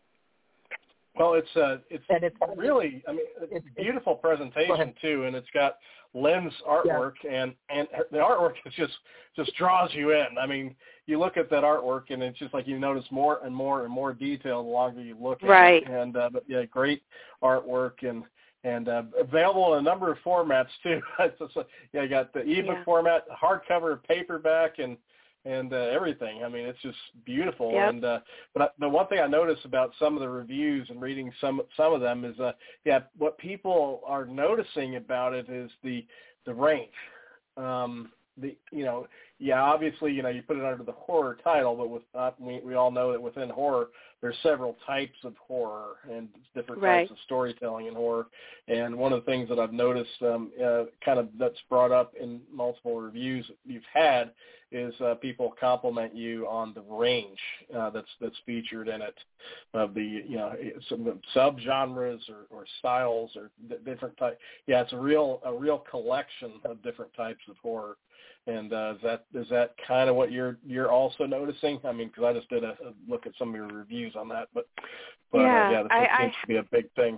Well, it's uh, it's,
it's
really, I mean, it's a beautiful presentation too, and it's got Lynn's artwork, yeah. and and the artwork is just just draws you in. I mean, you look at that artwork, and it's just like you notice more and more and more detail the longer you look at
right.
it. And uh, but yeah, great artwork, and and uh, available in a number of formats too. It's just, yeah, you got the ebook yeah. format, hardcover, paperback, and. and uh, everything. I mean, it's just beautiful.
Yep.
And uh, but I, the one thing I noticed about some of the reviews and reading some some of them is, uh, yeah, what people are noticing about it is the the range. Um, the you know, yeah, obviously, you know, you put it under the horror title, but with uh, we we all know that within horror there's several types of horror and different
right.
types of storytelling in horror. And one of the things that I've noticed, um, uh, kind of that's brought up in multiple reviews you've had, is uh, people compliment you on the range uh, that's that's featured in it, of the you know some subgenres or, or styles or d- different types. Yeah, it's a real a real collection of different types of horror. And uh, is that is that kind of what you're you're also noticing? I mean, because I just did a, a look at some of your reviews on that, but but
yeah,
uh, yeah, this
I,
seems
I,
to be a big thing.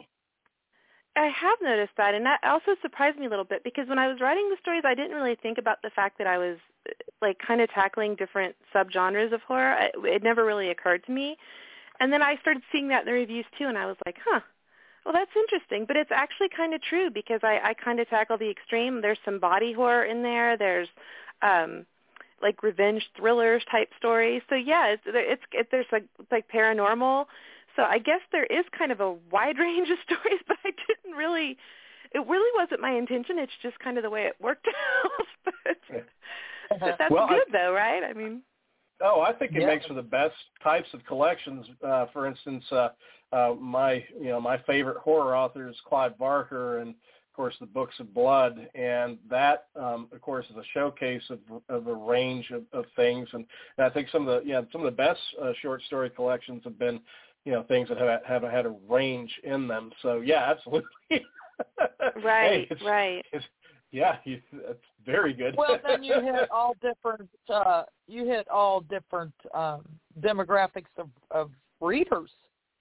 I have noticed that, and that also surprised me a little bit, because when I was writing the stories, I didn't really think about the fact that I was like kind of tackling different subgenres of horror. I, it never really occurred to me, and then I started seeing that in the reviews too, and I was like, huh. Well, that's interesting, but it's actually kind of true, because I, I kind of tackle the extreme. There's some body horror in there. There's um, like revenge thrillers type stories. So yeah, it's it's it, there's like like paranormal. So I guess there is kind of a wide range of stories, but I didn't really. It really wasn't my intention. It's just kind of the way it worked out. but, but that's
well,
good,
I,
though, right? I mean.
Oh, I think it
yeah.
makes for the best types of collections. Uh, for instance, uh, uh, my you know my favorite horror author is Clive Barker, and of course the Books of Blood, and that um, of course is a showcase of, of a range of, of things. And, and I think some of the yeah some of the best uh, short story collections have been you know things that have have had a range in them. So yeah, absolutely.
right,
hey, it's,
right.
It's, yeah, you, that's very good.
Well, then you hit all different. Uh, you hit all different um, demographics of, of readers.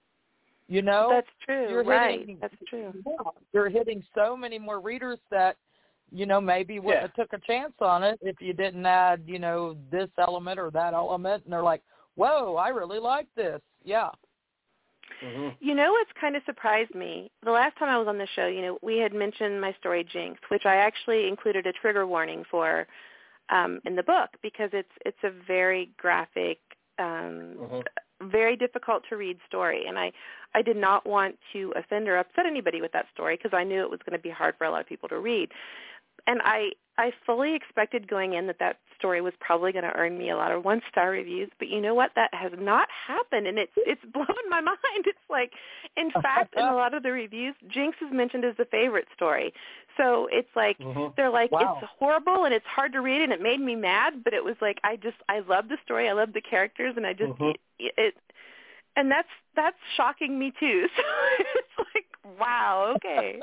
You know,
that's true.
You're
right,
hitting,
that's true.
Yeah, you're hitting so many more readers that you know maybe wouldn't
yeah.
have took a chance on it if you didn't add you know this element or that element, and they're like, "Whoa, I really like this." Yeah.
Mm-hmm.
You know what's kind of surprised me? The last time I was on the show, you know, we had mentioned my story Jinx, which I actually included a trigger warning for um, in the book, because it's it's a very graphic, um, mm-hmm. very difficult to read story, and I, I did not want to offend or upset anybody with that story, because I knew it was going to be hard for a lot of people to read. And I, I fully expected going in that that story was probably going to earn me a lot of one-star reviews, but you know what? That has not happened, and it's it's blown my mind. It's like, in fact, in a lot of the reviews, Jinx is mentioned as the favorite story. So it's like, mm-hmm. they're like, wow. It's horrible, and it's hard to read, and it made me mad, but it was like, I just, I love the story, I love the characters, and I just, mm-hmm. it, it, and that's, that's shocking me too. So it's like, wow, okay.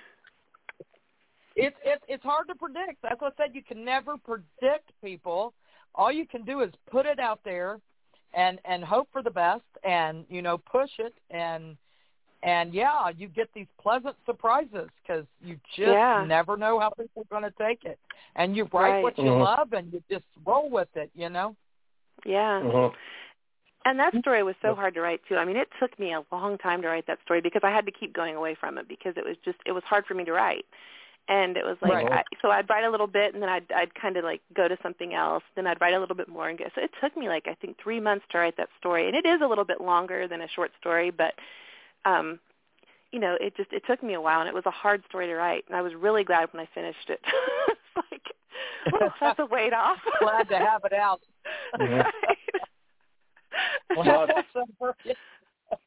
It's it's it's hard to predict. That's what I said. You can never predict people. All you can do is put it out there, and and hope for the best, and you know push it, and and yeah, you get these pleasant surprises, because you just
yeah.
never know how people are going to take it. And you write
right.
what you mm-hmm. love, and you just roll with it. You know.
Yeah.
Mm-hmm.
And that story was so hard to write too. I mean, it took me a long time to write that story, because I had to keep going away from it, because it was just it was hard for me to write. And it was like,
right.
I, so I'd write a little bit, and then I'd, I'd kind of like go to something else. Then I'd write a little bit more and go. So it took me like, I think, three months to write that story. And it is a little bit longer than a short story, but, um, you know, it just, it took me a while, and it was a hard story to write. And I was really glad when I finished it. It's like, well, that's a weight off.
Glad to have it out.
Right.
Well,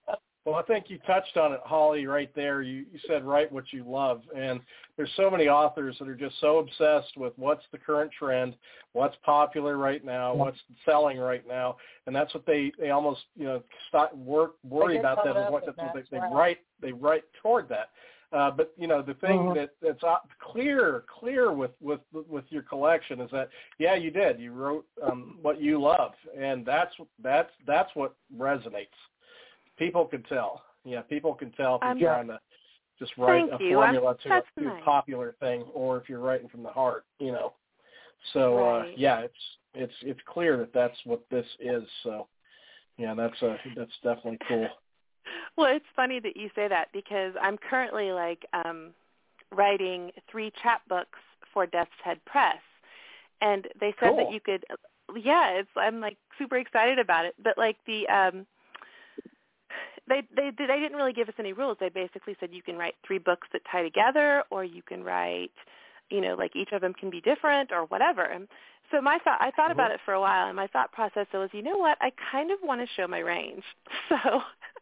Well, I think you touched on it, Holly, right there. You, you said write what you love. And there's so many authors that are just so obsessed with what's the current trend, what's popular right now, what's selling right now. And that's what they, they almost, you know, stop, work, worry about that. As what, that's what they, they write, they write toward that. Uh, but, you know, the thing mm-hmm. that, that's clear, clear with, with, with your collection is that, yeah, you did. You wrote um, what you love. And that's, that's, that's what resonates. People can tell. Yeah, people can tell if you're um, trying to just write a
you.
formula to a, to
nice.
a popular thing, or if you're writing from the heart, you know. So
right.
uh, yeah, it's it's it's clear that that's what this is. So yeah, that's uh, that's definitely cool.
Well, it's funny that you say that because I'm currently like um, writing three chapbooks for Death's Head Press, and they said
cool.
that you could. Yeah, it's I'm like super excited about it, but like the. Um, They, they they didn't really give us any rules. They basically said you can write three books that tie together, or you can write, you know, like each of them can be different or whatever. And so my thought, I thought mm-hmm. about it for a while, and my thought process was, you know what, I kind of want to show my range. So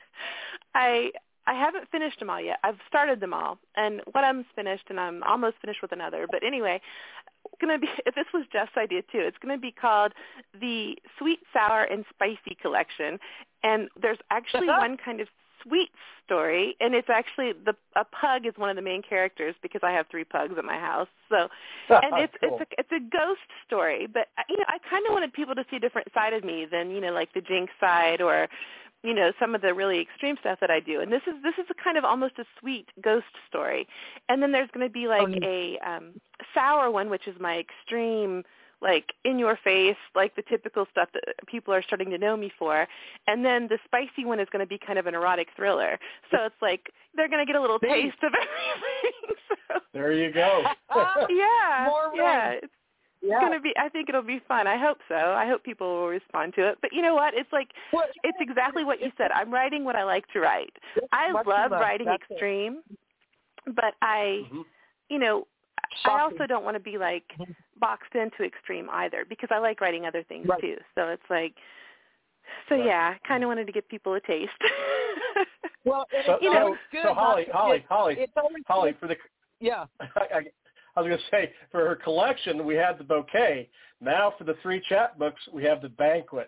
I I haven't finished them all yet. I've started them all, and one of them's finished, and I'm almost finished with another. But anyway, gonna be if this was Jeff's idea too, it's gonna be called the Sweet, Sour, and Spicy Collection. And there's actually one kind of sweet story, and it's actually the a pug is one of the main characters because I have three pugs at my house. So, and it's
cool.
it's a it's a ghost story, but you know I kind of wanted people to see a different side of me than you know like the Jinx side or you know some of the really extreme stuff that I do. And this is this is a kind of almost a sweet ghost story. And then there's going to be like oh, a um, sour one, which is my extreme. Like in your face, like the typical stuff that people are starting to know me for. And then the spicy one is going to be kind of an erotic thriller. So it's like they're going to get a little taste of everything. So,
there you go.
yeah.
More
yeah. It's
yeah.
going to be, I think it'll be fun. I hope so. I hope people will respond to it. But you know what? It's like, well, it's exactly what you said. I'm writing what I like to write. I love, love writing That's extreme, it. but I, mm-hmm. you know, Shocking. I also don't want to be like boxed into extreme either because I like writing other things
right.
too. So it's like, so right. yeah, I kind of wanted to give people a taste.
well,
so,
you know,
so, so Holly, Holly,
it,
Holly,
it's
Holly,
good.
for the
yeah.
I, I, I was going to say for her collection we had the bouquet. Now for the three chapbooks we have the banquet.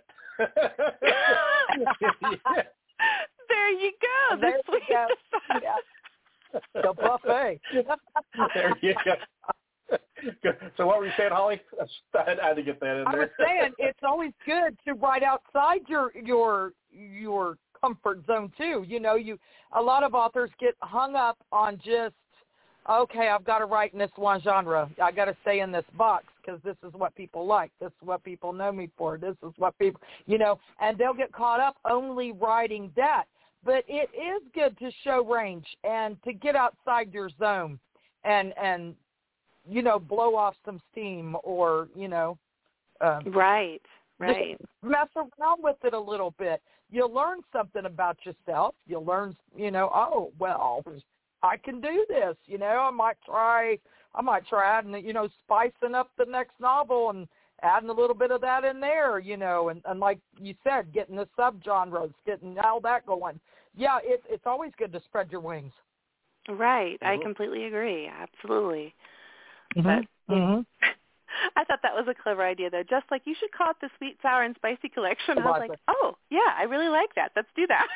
yeah. There you go.
There
the
you go. Yeah. The buffet.
There you go. So what were you saying, Holly? I had to get that in there.
I was saying it's always good to write outside your your your comfort zone too. You know, you a lot of authors get hung up on just okay, I've got to write in this one genre. I got to stay in this box because this is what people like. This is what people know me for. This is what people, you know, and they'll get caught up only writing that. But it is good to show range and to get outside your zone and, and you know, blow off some steam or, you know. Um,
right, right.
Mess around with it a little bit. You'll learn something about yourself. You'll learn, you know, oh, well, I can do this. You know, I might try, I might try adding, you know, spicing up the next novel and adding a little bit of that in there, you know, and, and like you said, getting the subgenres, getting all that going. Yeah, it, it's always good to spread your wings.
Right.
Mm-hmm.
I completely agree. Absolutely.
Mm-hmm.
But
mm-hmm.
I thought that was a clever idea, though. Just like you should call it the Sweet, Sour, and Spicy Collection. I was like, oh, yeah, I really like that. Let's do that.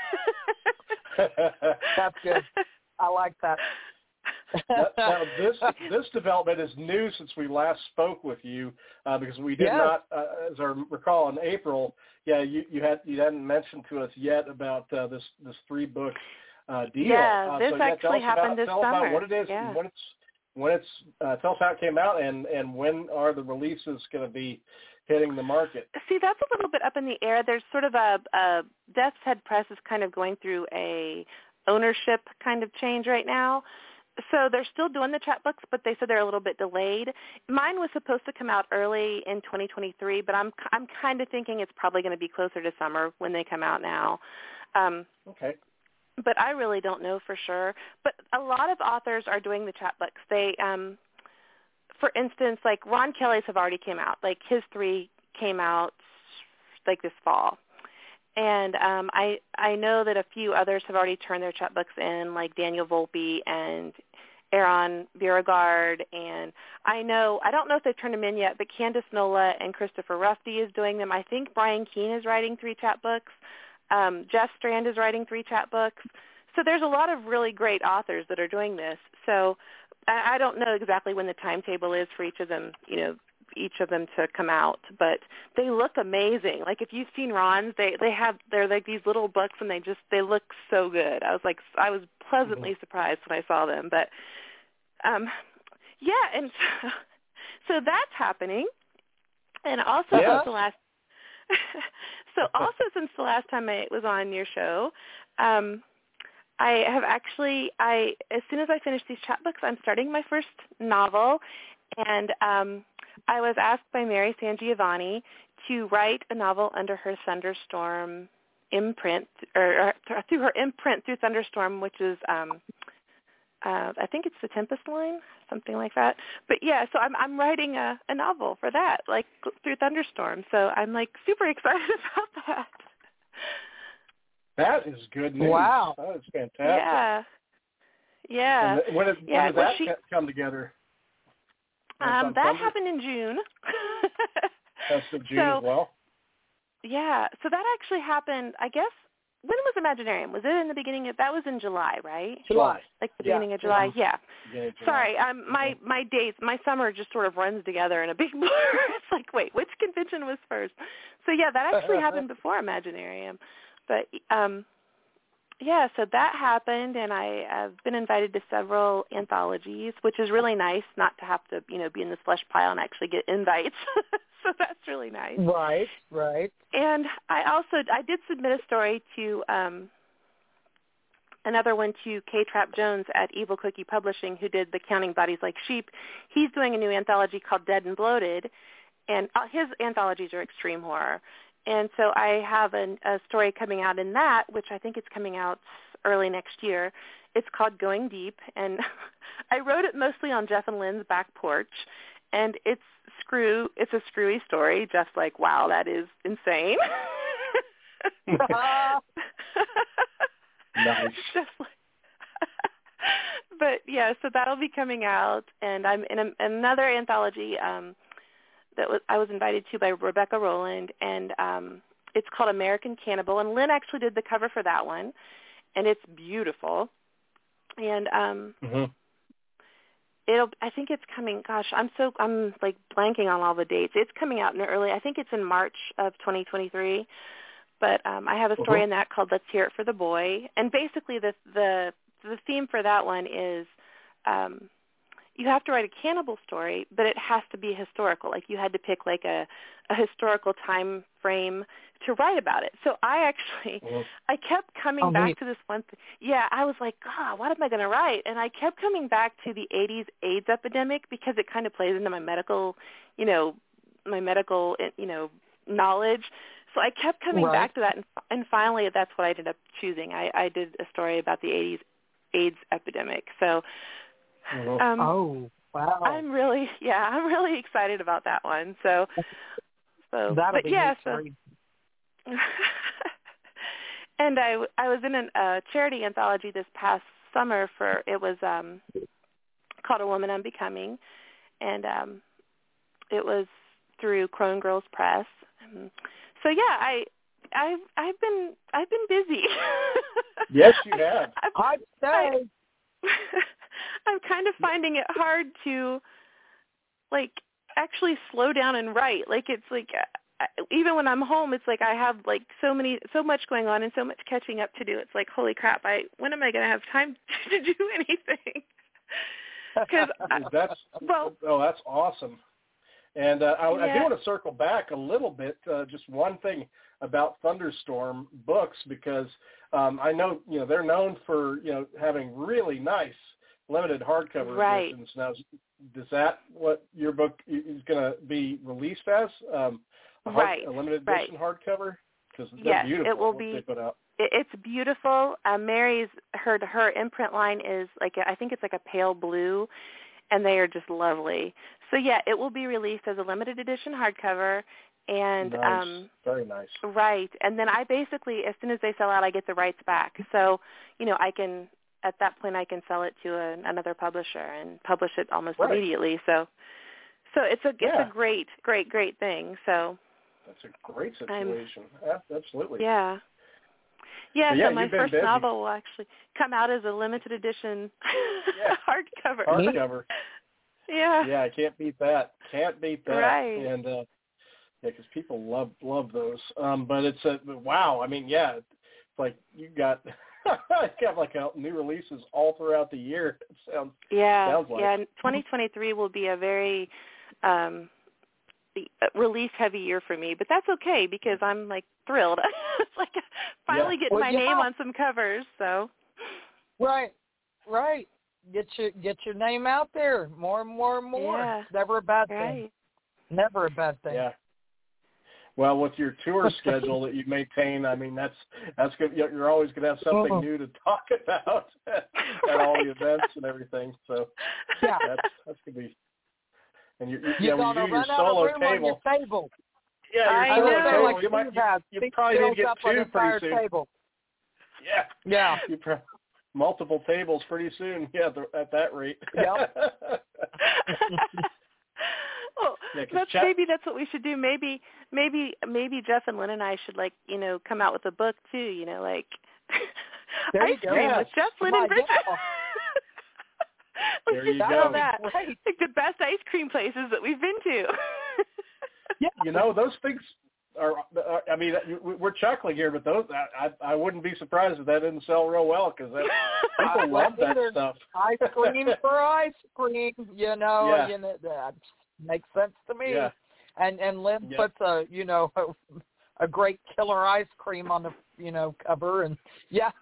That's good. I like that.
now, now this this development is new since we last spoke with you uh, because we did
yes.
not, uh, as I recall, in April. Yeah, you, you had you hadn't mentioned to us yet about uh, this this three book uh, deal.
Yeah,
uh,
this
so, yeah,
actually
tell us
happened
about,
this
tell
summer.
Us about what it is,
yeah.
and when it's when it's uh, tell us how it came out, and, and when are the releases going to be hitting the market?
See, that's a little bit up in the air. There's sort of a, a Death's Head Press is kind of going through a ownership kind of change right now. So they're still doing the chapbooks, but they said they're a little bit delayed. Mine was supposed to come out early in twenty twenty-three, but I'm I'm kind of thinking it's probably going to be closer to summer when they come out now. Um,
okay.
But I really don't know for sure. But a lot of authors are doing the chapbooks. They, um, for instance, like Ron Kelly's have already came out. Like his three came out like this fall. And um, I I know that a few others have already turned their chapbooks in, like Daniel Volpe and Aaron Beauregard. And I know, I don't know if they've turned them in yet, but Candace Nola and Christopher Rufty is doing them. I think Brian Keene is writing three chapbooks. Um, Jeff Strand is writing three chapbooks. So there's a lot of really great authors that are doing this. So I, I don't know exactly when the timetable is for each of them, you know, each of them to come out, but they look amazing. Like if you've seen Ron's, they they have they're like these little books, and they just they look so good. I was like I was pleasantly surprised when I saw them. But um, yeah, and so, so that's happening. And also
Yes.
since the last so also since the last time I was on your show, um, I have actually I as soon as I finish these chapbooks, I'm starting my first novel, and um, I was asked by Mary Sangiovanni to write a novel under her Thunderstorm imprint, or, or through her imprint through Thunderstorm, which is, um, uh, I think it's the Tempest line, something like that. But yeah, so I'm I'm writing a, a novel for that, like through Thunderstorm. So I'm like super excited about that.
That is good news.
Wow.
That is fantastic.
Yeah. Yeah.
And when, is,
yeah.
when does
well,
that
she,
come together?
Um, that happened in June.
That's in June
so,
as well?
Yeah. So that actually happened, I guess, when was Imaginarium? Was it in the beginning of, that was in July, right?
July.
Like the
Yeah.
beginning of July? Yeah.
Yeah, July.
Sorry, um, my, my days, my summer just sort of runs together in a big blur. It's like, wait, which convention was first? So yeah, that actually happened before Imaginarium. But, um, yeah, so that happened, and I have been invited to several anthologies, which is really nice, not to have to, you know, be in the slush pile and actually get invites. So that's really nice.
Right, right.
And I also, I did submit a story to, um, another one to K. Trap Jones at Evil Cookie Publishing, who did The Counting Bodies Like Sheep. He's doing a new anthology called Dead and Bloated, and his anthologies are extreme horror. And so I have an, a story coming out in that, which I think it's coming out early next year. It's called Going Deep, and I wrote it mostly on Jeff and Lynn's back porch, and it's screw. It's a screwy story. Jeff's like, wow, that is insane.
Nice.
Just like, but yeah, so that'll be coming out, and I'm in a, another anthology um, that was, I was invited to by Rebecca Rowland, and um, it's called American Cannibal, and Lynn actually did the cover for that one, and it's beautiful. And um,
mm-hmm.
it'll, I think it's coming. Gosh, I'm so I'm like blanking on all the dates. It's coming out in early. I think it's in March of twenty twenty-three. But um, I have a story
mm-hmm.
in that called "Let's Hear It for the Boy," and basically the the the theme for that one is. Um, You have to write a cannibal story, but it has to be historical. Like you had to pick like a, a historical time frame to write about it. So I actually, mm-hmm. I kept coming
oh,
back
neat.
to this one. Th- yeah, I was like, God, what am I going to write? And I kept coming back to the eighties AIDS epidemic because it kind of plays into my medical, you know, my medical, you know, knowledge. So I kept coming
right.
back to that, and, and finally that's what I ended up choosing. I, I did a story about the eighties AIDS epidemic. So. Um,
oh, wow.
I'm really, yeah, I'm really excited about that one. So, so,
That'll
but
be
yeah,
neat
so,
to read.
and I, I was in a uh, charity anthology this past summer for, it was um, called A Woman Unbecoming, and um, it was through Crone Girls Press. And so yeah, I, I've, I've been, I've been busy.
Yes, you have.
I'd say.
I'm kind of finding it hard to, like, actually slow down and write. Like, it's like, uh, even when I'm home, it's like I have, like, so many, so much going on and so much catching up to do. It's like, holy crap, I when am I going to have time to do anything? Because
that's,
well,
oh, that's awesome. And uh, I,
yeah.
I do want to circle back a little bit, uh, just one thing about Thunderstorm books, because um, I know, you know, they're known for, you know, having really nice limited hardcover
right.
editions. Now, is that what your book is going to be released as? Um, a, hard,
right.
a limited
right.
edition hardcover? Because they're
yes,
beautiful.
it will
what
be.
They put out.
It, it's beautiful. Uh, Mary's her her imprint line is like a, I think it's like a pale blue, and they are just lovely. So yeah, it will be released as a limited edition hardcover, And
nice.
um,
Very nice.
Right. And then I basically, as soon as they sell out, I get the rights back. So, you know, I can, at that point, I can sell it to a, another publisher and publish it almost
right.
immediately. So, so it's a it's
yeah.
a great, great, great thing. So
that's a great situation. I'm, Absolutely.
Yeah. Yeah,
so, yeah,
so my first
busy.
novel will actually come out as a limited edition
yeah.
hardcover.
Hardcover.
Yeah.
Yeah, I can't beat that. Can't beat that.
Right.
And uh, yeah, because people love love those. Um, but it's a wow. I mean, yeah, it's like you got you got like a, new releases all throughout the year. It sounds
yeah
sounds like.
yeah. twenty twenty-three will be a very um, release heavy year for me, but that's okay because I'm like thrilled. It's like finally
yeah.
getting
well,
my
yeah.
name on some covers. So
right, right. Get your get your name out there more and more and more.
Yeah.
It's never a bad
right.
thing. Never a bad thing.
Yeah. Well, with your tour schedule that you maintain, I mean, that's that's good. You're always going to have something
oh.
new to talk about at
right.
all the events and everything. So
yeah,
that's that's going to be. And you, you,
you
yeah, when
gotta
you do your
run out
solo
of room on
table.
your table.
Yeah, your
I
solo
know.
table.
Like
You might
Steve
you,
has.
you
Steve
probably need to
fills
get
up
two
an entire
pretty soon.
table.
Yeah.
Yeah.
You pro- multiple tables pretty soon. Yeah, th- at that rate.
Yep.
Well,
Yeah, 'cause
that's,
chat-
maybe that's what we should do. Maybe, maybe, maybe Jeff and Lynn and I should like, you know, come out with a book too. You know, like
There you
ice
go.
cream
Yes.
with Jeff, Lynn,
Come
and
on,
Bridget.
yeah.
Let's
There
just
you
do
go.
that.
Great.
Like the best ice cream places that we've been to.
Yeah.
You know, those things are. are I mean, we're chuckling here, but those I I, I wouldn't be surprised if that didn't sell real well because people
I
love that
either.
stuff.
Ice cream for ice cream, you know,
Yeah.
you know that makes sense to me.
Yeah.
And and Lynn
Yeah.
puts a you know a, a great killer ice cream on the you know cover and yeah.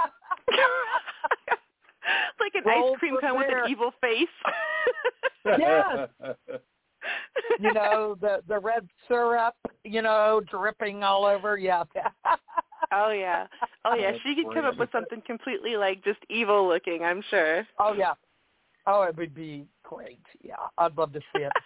Like an
Roll
ice cream
for
cone with
there.
an evil face.
Yes. You know the the red syrup, you know, dripping all over. Yeah.
Oh yeah, oh yeah.
That's
She could come up
great.
with something completely like just evil looking. I'm sure.
Oh yeah. Oh, it would be great. Yeah, I'd love to see it.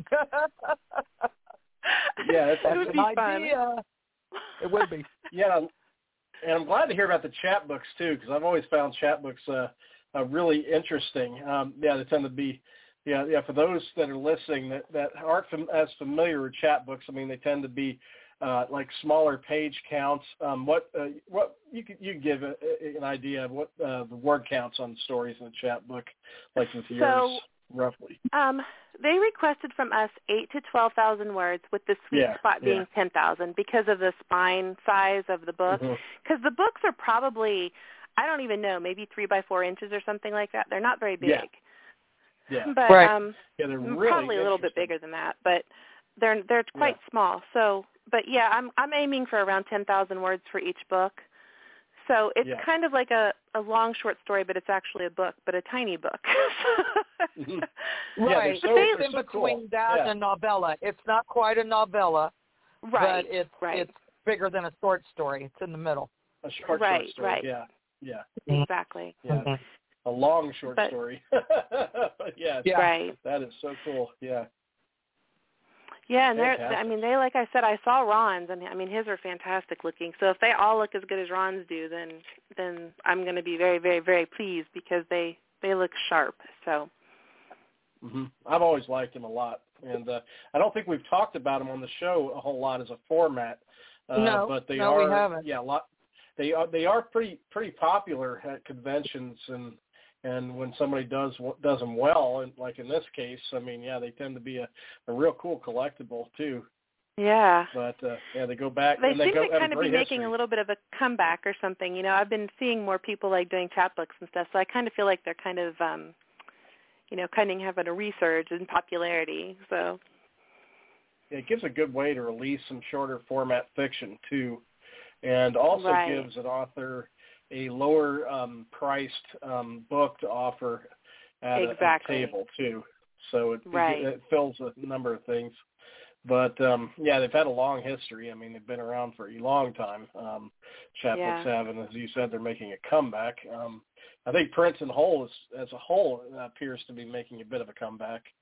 Yeah, it's,
it would
an
be fun.
idea. It would be.
Yeah, and I'm glad to hear about the chat books too, because I've always found chat books uh, uh, really interesting. Um, yeah, they tend to be, yeah, yeah. For those that are listening that, that aren't fam- as familiar with chat books, I mean, they tend to be uh, like smaller page counts. Um, what uh, what you could you could give a, a, an idea of what uh, the word counts on stories in the chat book, like with yours,
So,
roughly.
Um, they requested from us eight to twelve thousand words, with the sweet
Yeah,
spot being
yeah.
ten thousand because of the spine size of the book. Because
Mhm.
the books are probably, I don't even know, maybe three by four inches or something like that. They're not very big.
Yeah. Yeah.
But
Right.
um,
Yeah, they're really
probably a little bit
interesting.
bigger than that. But they're they're quite
Yeah.
small. So, but yeah, I'm I'm aiming for around ten thousand words for each book. So it's
Yeah.
kind of like a, a long short story, but it's actually a book, but a tiny book.
Mhm.
Right.
Yeah, they're
But
so-
they
they're
in
so
between
cool.
that
Yeah.
and a novella. It's not quite a novella,
Right.
but it's
right.
it's bigger than a short story. It's in the middle.
A short,
Right,
short story.
right.
Yeah. Yeah.
Exactly.
Yeah.
Mhm.
A long short
But-
story. But yeah,
Yeah.
Right.
that is so cool. Yeah.
Yeah, and they're, I
Fantastic.
mean, they, like I said, I saw Ron's, and I mean, his are fantastic looking. So if they all look as good as Ron's do, then then I'm going to be very, very, very pleased because they they look sharp. So.
hmm I've always liked him a lot, and uh, I don't think we've talked about him on the show a whole lot as a format. Uh,
No,
but they
no,
are.
we haven't.
Yeah, a lot. They are. They are pretty pretty popular at conventions, and and when somebody does does them well, and like in this case, I mean, yeah, they tend to be a, a real cool collectible too.
Yeah.
But uh, yeah, they go back.
They
and they
seem
go,
to
have
kind
a
of be
great
making
history.
a little bit of a comeback or something. You know, I've been seeing more people like doing chapbooks and stuff, so I kind of feel like they're kind of, um, you know, kind of having a resurge in popularity. So.
Yeah, it gives a good way to release some shorter format fiction too, and also
Right.
gives an author a lower um, priced um, book to offer at
Exactly.
a, a table too. So it,
Right.
it, it fills a number of things. But um, yeah, they've had a long history. I mean, they've been around for a long time. Um, Chapbooks
Yeah.
have, and as you said, they're making a comeback. Um, I think Prince and Whole is, as a whole appears to be making a bit of a comeback.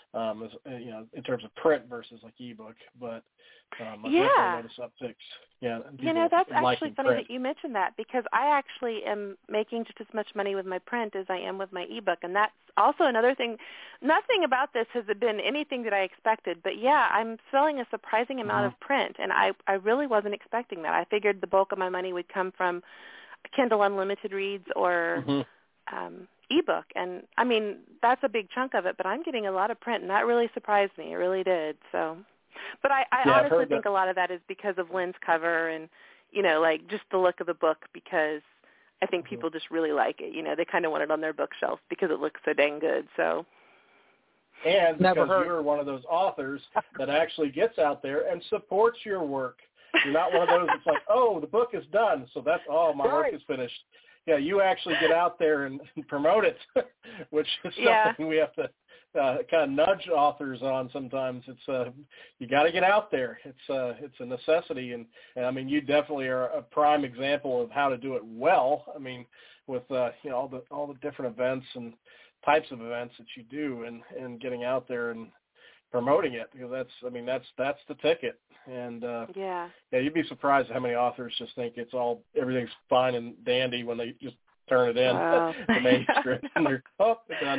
um, as, uh, you know, in terms of print versus like ebook. But um, I've
Yeah.
definitely noticed upticks. Yeah,
You know, that's actually funny
print.
that you mentioned that, because I actually am making just as much money with my print as I am with my ebook, and that's also another thing. Nothing about this has been anything that I expected, but yeah, I'm selling a surprising amount
mm-hmm.
of print, and I, I really wasn't expecting that. I figured the bulk of my money would come from Kindle Unlimited reads or
mm-hmm.
um, ebook, and I mean, that's a big chunk of it, but I'm getting a lot of print, and that really surprised me. It really did, so... But I, I
yeah,
honestly think
that.
a lot of that is because of Lynn's cover and, you know, like just the look of the book, because I think
mm-hmm.
people just really like it. You know, they kind of want it on their bookshelf because it looks so dang good. So.
And
Never
because
heard.
you're one of those authors that actually gets out there and supports your work. You're not one of those that's like, oh, the book is done, so that's, oh, my
right.
work is finished. Yeah, you actually get out there and, and promote it, which is
yeah.
something we have to uh, kind of nudge authors on sometimes. It's uh, you got to get out there. It's uh, it's a necessity, and, and I mean, you definitely are a prime example of how to do it well. I mean, with uh, you know all the all the different events and types of events that you do, and, and getting out there and promoting it, because that's I mean that's that's the ticket. And uh,
yeah,
yeah, you'd be surprised how many authors just think it's all everything's fine and dandy when they just turn it in
wow.
the manuscript and they're oh they're done.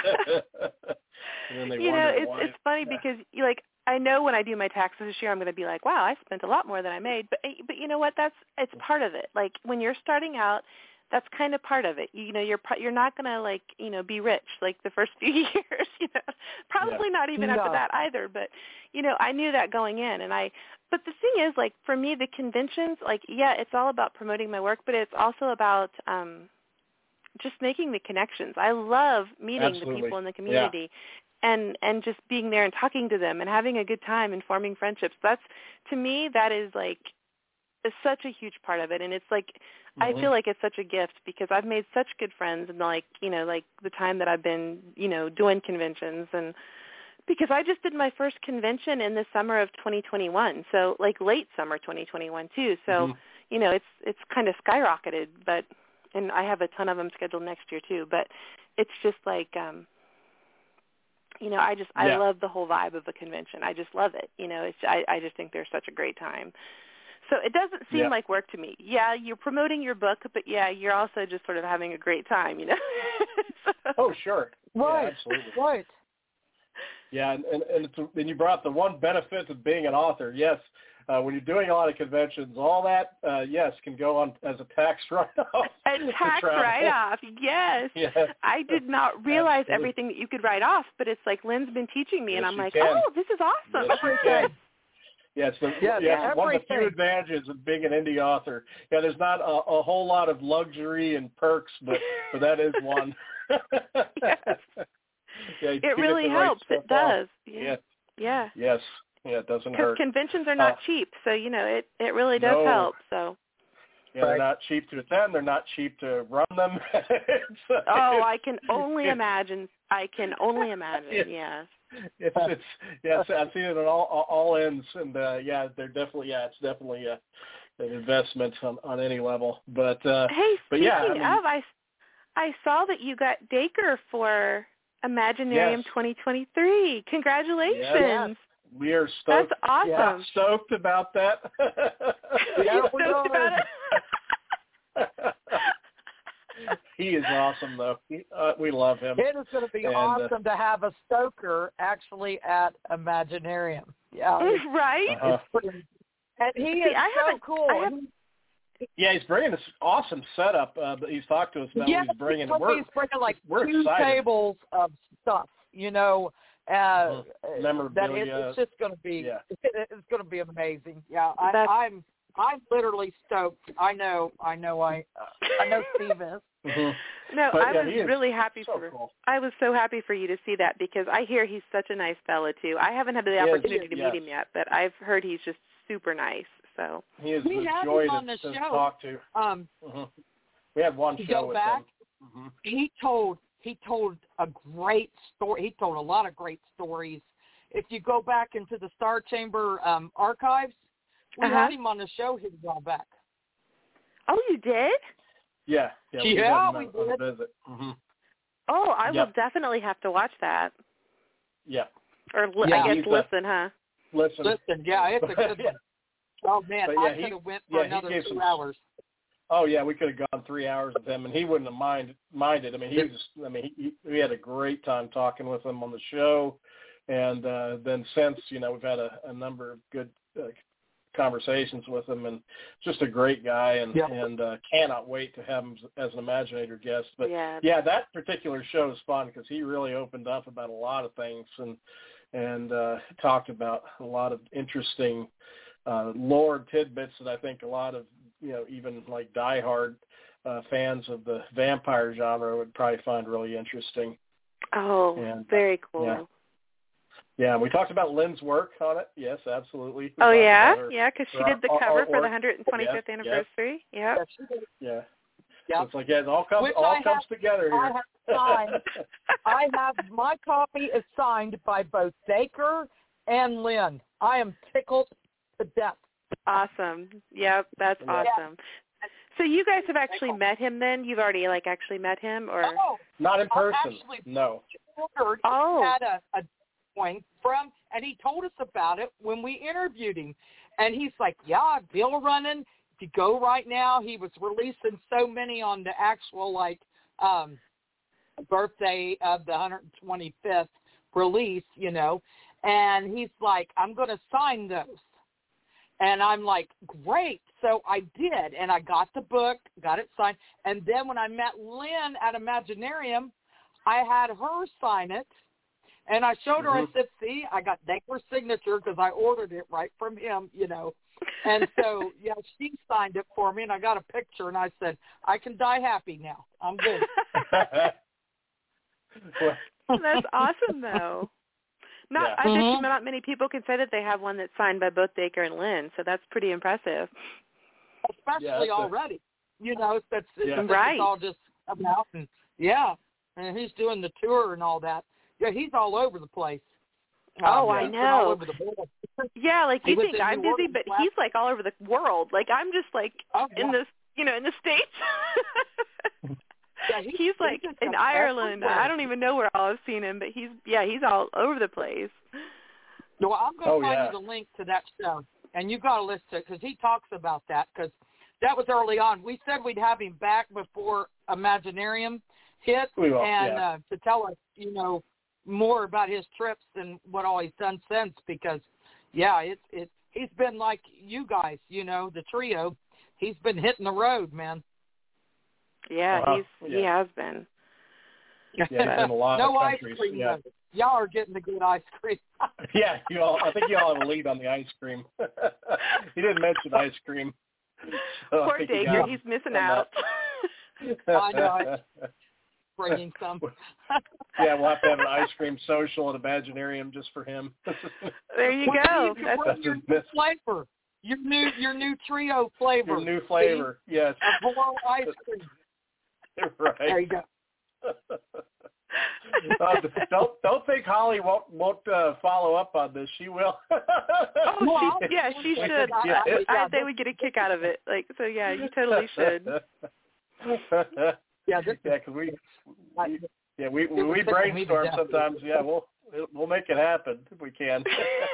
And then they
you
wonder
know, it's
why.
it's funny
yeah.
because you like I know when I do my taxes this year, I'm going to be like, wow, I spent a lot more than I made. But but you know what? That's it's part of it. Like when you're starting out, that's kind of part of it. You know, you're you're not going to like you know be rich like the first few years. You know, probably
yeah.
not even
no.
after that either. But you know, I knew that going in, and I. But the thing is, like for me, the conventions, like yeah, it's all about promoting my work, but it's also about um, just making the connections. I love meeting
Absolutely.
the people in the community. Yeah. and and just being there and talking to them and having a good time and forming friendships. That's, to me, that is like is such a huge part of it. And it's like, mm-hmm. I feel like it's such a gift because I've made such good friends in like, you know, like the time that I've been, you know, doing conventions. And because I just did my first convention in the summer of twenty twenty-one. So like late summer twenty twenty-one too. So, mm-hmm. you know, it's, it's kind of skyrocketed, but, and I have a ton of them scheduled next year too, but it's just like, um, you know, I just, I
yeah.
love the whole vibe of a convention. I just love it. You know, it's, I, I just think they're such a great time. So it doesn't seem
yeah.
like work to me. Yeah, you're promoting your book, but yeah, you're also just sort of having a great time, you know?
Oh, sure.
Right.
Yeah, absolutely.
Right.
Yeah, and, and, and, it's, and you brought the one benefit of being an author. Yes, uh, when you're doing a lot of conventions, all that, uh, yes, can go on as a tax write-off.
A tax write-off, yes.
yes.
I did not realize
Absolutely.
everything that you could write off, but it's like Lynn's been teaching me,
yes,
and I'm like,
can.
oh, this is awesome.
Yes, you can. Yes, the,
yeah,
yes one of the few
everything.
advantages of being an indie author. Yeah, there's not a, a whole lot of luxury and perks, but, but that is one.
Yes.
Yeah,
it really helps. It does. Yeah.
yeah.
Yeah.
Yes. Yeah, it doesn't hurt.
Because conventions are not
uh,
cheap, so, you know, it, it really does
no.
help. So.
Yeah, they're not cheap to attend. They're not cheap to run them.
oh, I can only imagine. I can only imagine,
yes.
yes.
It's, it's, yes, I've seen it at all, all ends, and, uh, yeah, they're definitely, yeah, it's definitely a, an investment on, on any level. But, uh,
hey,
but
speaking
yeah, I mean,
of, I, I saw that you got Dacre for Imaginarium
yes.
twenty twenty-three. Congratulations.
Yes. We are stoked.
That's awesome.
Yeah, stoked about that.
yeah,
You're stoked about it?
He is awesome, though. He, uh, we love him.
It is going to be
and,
awesome
uh,
to have a Stoker actually at Imaginarium. Yeah, it's,
right?
Uh-huh.
it's pretty, and he
See,
is
I
so
haven't,
cool.
I have,
Yeah, he's bringing this awesung setup uh, that he's talked to us about.
Yeah,
What he's bringing.
he's
We're,
bringing like
we're
two
excited.
tables of stuff. You know, uh,
Mm-hmm.
that it,
Memorabilia.
it's just going to be.
Yeah.
It, it's going to be amazing. Yeah, I,
That's-
I'm. I'm literally stoked. I know. I know. I. I know Steve is.
Mm-hmm.
No,
But,
I
yeah,
was
he is
really happy
so
for.
cool.
I was so happy for you to see that because I hear he's such a nice fella too. I haven't had the
He is,
opportunity to
yes.
meet him yet, but I've heard he's just super nice. So
He is
We
a
had
joy
him on
to,
the
to
show.
talk to.
Um,
Mm-hmm. We had one
to
show
go
with
back.
him. Mm-hmm.
He told. He told a great story. He told a lot of great stories. If you go back into the Star Chamber um, archives, we
Uh-huh.
had him on the show here a while back.
Oh, you did?
Yeah, yeah, we
Yeah,
did
we
on, on
did.
a visit. Mm-hmm.
Oh, I
Yep.
will definitely have to watch that.
Yeah,
Or li-
Yeah,
I guess
he's a-
listen, huh?
Listen,
Listen, yeah, it's a good one. Oh man,
But, yeah,
I
he-
could have went for
yeah, he
another
gave
two
some-
hours.
Oh yeah, we could have gone three hours with him, and he wouldn't have mind, minded. I mean, he was. I mean, he, we had a great time talking with him on the show, and uh, then since you know we've had a, a number of good uh, conversations with him, and just a great guy, and
Yeah.
and uh, cannot wait to have him as an Imaginator guest. But
Yeah.
yeah, that particular show is fun because he really opened up about a lot of things and and uh, talked about a lot of interesting uh, lore tidbits that I think a lot of you know, even like diehard uh, fans of the vampire genre would probably find really interesting.
Oh,
And, uh,
very cool.
yeah. Yeah, we talked about Lynn's work on it. Yes, absolutely. We
Oh,
talked
yeah?
about her-
Yeah, because she
her
did the
art-
cover for the
artwork.
one hundred twenty-fifth
Yes,
anniversary. Yeah.
Yes, she did.
Yeah.
Yep.
So it's like, yeah, it all comes,
Which
all
I
comes
have-
together here.
I have signed. I have my copy is signed by both Baker and Lynn. I am tickled to death.
Awesome. Yep, that's
Yeah.
awesome. So you guys have actually met him then? You've already, like, actually met him? Or
Oh,
Not in
I
person,
actually-
no.
ordered.
Oh.
He had a, a point from, and he told us about it when we interviewed him. And he's like, yeah, Bill running. If you go right now, he was releasing so many on the actual, like, um, birthday of the one hundred twenty-fifth release, you know. And he's like, I'm going to sign those. And I'm like, great. So I did, and I got the book, got it signed. And then when I met Lynn at Imaginarium, I had her sign it, and I showed her.
Mhm.
I said, see, I got Baker's signature because I ordered it right from him, you know. And so, yeah, she signed it for me, and I got a picture, and I said, I can die happy now. I'm good.
Well,
that's awesome, though. Not,
Yeah.
I bet
Mhm.
you not many people can say that they have one that's signed by both Baker and Lynn, so that's pretty impressive.
Especially
Yeah, that's a-
already. You know, that's, that's
Yeah.
that's
Right.
all just about. And, yeah, and he's doing the tour and all that. Yeah, he's all over the place.
Oh,
Um,
I
he's been all
know.
over the board.
Yeah, like
He
you
was
think
in
I'm
New
busy,
Orleans
but
last-
he's like all over the world. Like I'm just like
Oh,
in
yeah.
this, you know, in the States.
Yeah, he-
he's like
just
in
got
Ireland.
everywhere.
I don't even know where all I've seen him, but he's yeah, he's all over the place.
No, I'm going to
Oh,
find
yeah.
you the link to that show, and you got to listen to it because he talks about that because that was early on. We said we'd have him back before Imaginarium hit,
We will,
and
yeah.
uh, to tell us, you know, more about his trips and what all he's done since. Because, yeah, it's it. He's been like you guys, you know, the trio. He's been hitting the road, man.
Yeah,
Uh-huh.
he's he
Yeah.
has been.
Yeah, he's in a lot
no
of
ice
countries.
cream.
Yeah.
though. Y'all are getting the good ice cream.
Yeah, you all. I think you all have a lead on the ice cream. He didn't mention ice cream. So I
Poor
think you
Baker,
got
he's
him
missing
on
out.
that.
I know. Bringing some.
Yeah, we'll have to have an ice cream social at Imaginarium just for him.
There you
Well,
go.
You can
That's,
bring your new flavor. Your new your new trio flavor.
Your new flavor, yes.
See? A bowl ice cream.
Right.
There you go.
uh, don't don't think Holly won't won't uh, follow up on this. She will.
oh, she, yeah, she
We
should.
could- yeah.
I, I, they would get a kick out of it. Like, so yeah, you totally should.
Yeah, this
Yeah, because we,
I-
we yeah we
would
we
tickle me to
brainstorm
death.
sometimes. Yeah, we'll we'll make it happen if we can.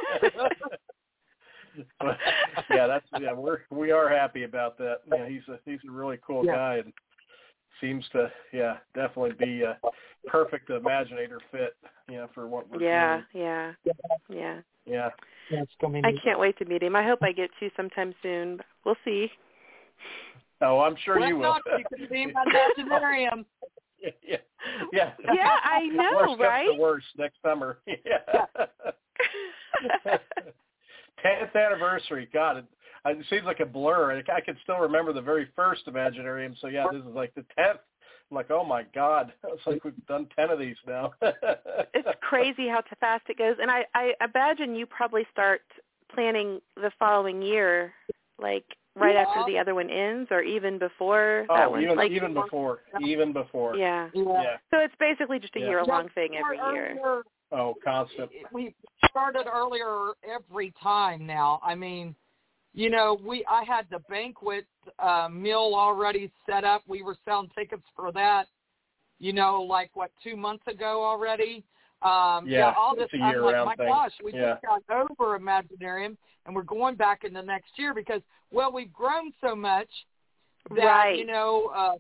But, yeah, that's yeah we're we are happy about that. Yeah, he's a he's a really cool
Yeah.
guy and seems to yeah definitely be a perfect Imaginator fit. You know, for what we're
Yeah,
doing.
yeah, yeah.
Yeah.
Yeah, it's gonna be
I
neat.
can't wait to meet him. I hope I get to sometime soon. We'll see.
Oh, I'm sure
Well,
you will.
not, you can see him at Imaginarium.
yeah, yeah, yeah.
Yeah, I know,
Worst comes
right?
to worst next summer. Yeah. tenth anniversary. God, it, it seems like a blur. I, I can still remember the very first Imaginarium. So yeah, this is like the tenth. I'm like, oh my God, it's like we've done ten of these now.
It's crazy how fast it goes, and I, I imagine you probably start planning the following year, like right
Yeah.
after the other one ends, or even before that
oh,
one.
even
like,
even before, even before.
yeah.
Yeah.
Yeah.
So it's basically just a
Yeah.
year-long thing every
Earlier-
year.
Oh, constant.
We started earlier every time now. I mean, you know, we I had the banquet uh, meal already set up. We were selling tickets for that, you know, like, what, two months ago already. Um,
Yeah,
yeah, all this.
it's a
I'm like,
year-round
my
thing.
gosh, we
Yeah.
just got over Imaginarium, and we're going back in the next year because, well, we've grown so much that,
Right.
you know, uh,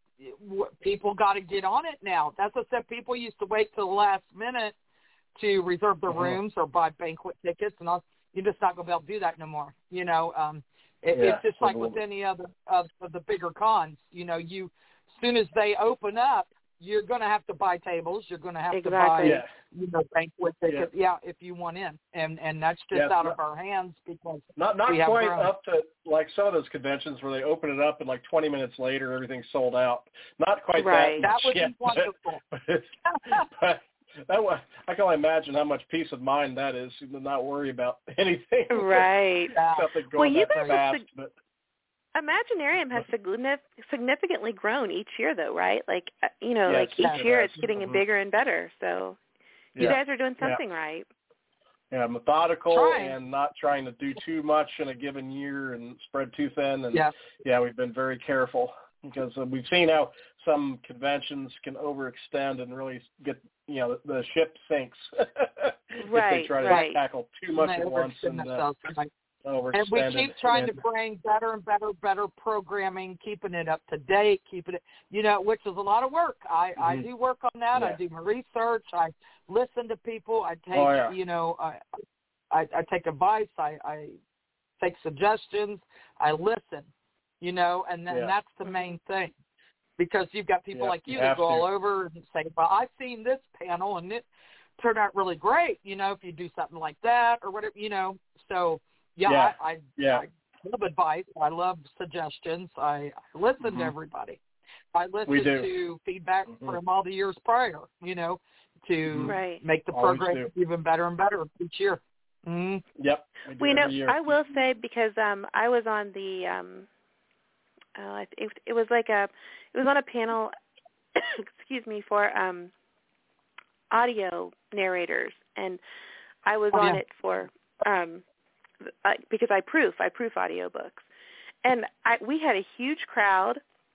w- people got to get on it now. That's what I said. People used to wait till the last minute to reserve their
Uh-huh.
rooms or buy banquet tickets, and all. You're just not going to be able to do that no more. You know, um, it,
Yeah,
it's just like
so-
with any other of, of the bigger cons. You know, you as soon as they open up, you're going to have to buy tables. You're going to have
Exactly.
to buy,
Yeah.
you know, banquet tickets. Yeah. yeah, if you want in, and and that's just
Yeah,
out
not,
of our hands because
Not not
we have
quite
grown.
up to like some of those conventions where they open it up and like twenty minutes later everything's sold out. Not quite
Right.
that
That
much
would
yet,
be wonderful.
But, but, but that was, I can only imagine how much peace of mind that is to not worry about anything.
Right.
Yeah.
Something
Well,
going
you
that
guys
fast.
have
But
Imaginarium has signif- significantly grown each year, though, right? Like, uh, you know,
Yes,
like
yes,
each
it
year
has.
it's getting
Mhm.
bigger and better. So you
yeah.
guys are doing
Yeah.
something right.
Yeah, methodical
Trying.
and not trying to do too much in a given year and spread too thin. And
Yeah.
yeah, we've been very careful because uh, we've seen how some conventions can overextend and really get, you know, the, the ship sinks if
Right,
they try to
right.
tackle too much
And they
at once
overextend
and uh,
themselves. Right.
overextend.
And we keep trying
and,
to bring better and better, better programming, keeping it up to date, keeping it, you know, which is a lot of work. I, I
Mhm.
do work on that. I
Yeah.
do my research. I listen to people. I take,
Oh, yeah.
you know, I, I, I take advice. I, I take suggestions. I listen, you know, and then
Yeah.
that's the main thing. Because you've got people
Yeah,
like you
you
that
have
go all
to.
over and say, well, I've seen this panel and it turned out really great, you know, if you do something like that or whatever, you know. So, yeah,
Yeah.
I, I,
Yeah.
I love advice. I love suggestions. I, I listen
Mhm.
to everybody. I listen
We do.
to feedback
Mhm.
from all the years prior, you know, to
Mhm.
Right.
make the
Always
program
do.
even better and better each year. Mm-hmm.
Yep. We do
Well, you know,
every year.
I will say because um, I was on the, um, uh, it, it was like a, it was on a panel, excuse me, for um, audio narrators, and I was
Oh,
on
yeah.
it for um, uh, because I proof, I proof audiobooks, and I, we had a huge crowd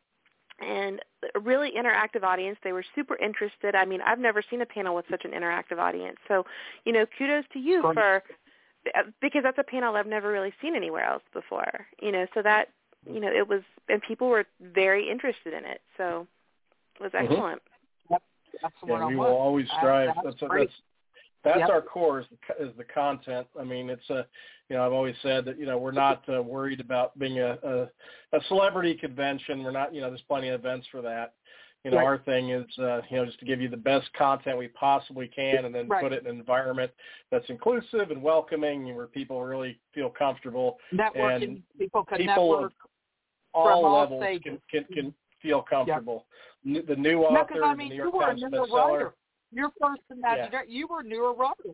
and a really interactive audience. They were super interested. I mean, I've never seen a panel with such an interactive audience. So, you know, kudos to you
Great.
for, because that's a panel I've never really seen anywhere else before. You know, so that, you know, it was, and people were very interested in it. So it was
Mhm.
excellent.
Yep. That's the
Yeah,
one I
we
want.
will always
That-
strive.
that's
That's that's
great.
that's
Yep.
our core is the, co- is the content. I mean, it's a, you know, I've always said that, you know, we're not uh, worried about being a, a a celebrity convention. We're not, you know, there's plenty of events for that. You know,
Right.
our thing is, uh, you know, just to give you the best content we possibly can, and then
Right.
put it in an environment that's inclusive and welcoming, and where people really feel comfortable.
Networking.
And
People can
people
network.
of all
all
levels
stages.
can, can can feel comfortable. N- The new
No,
author,
because I mean,
the New
you
York
were a
Times
newer
bestseller.
writer. Your first Imaginary, you were a newer writer,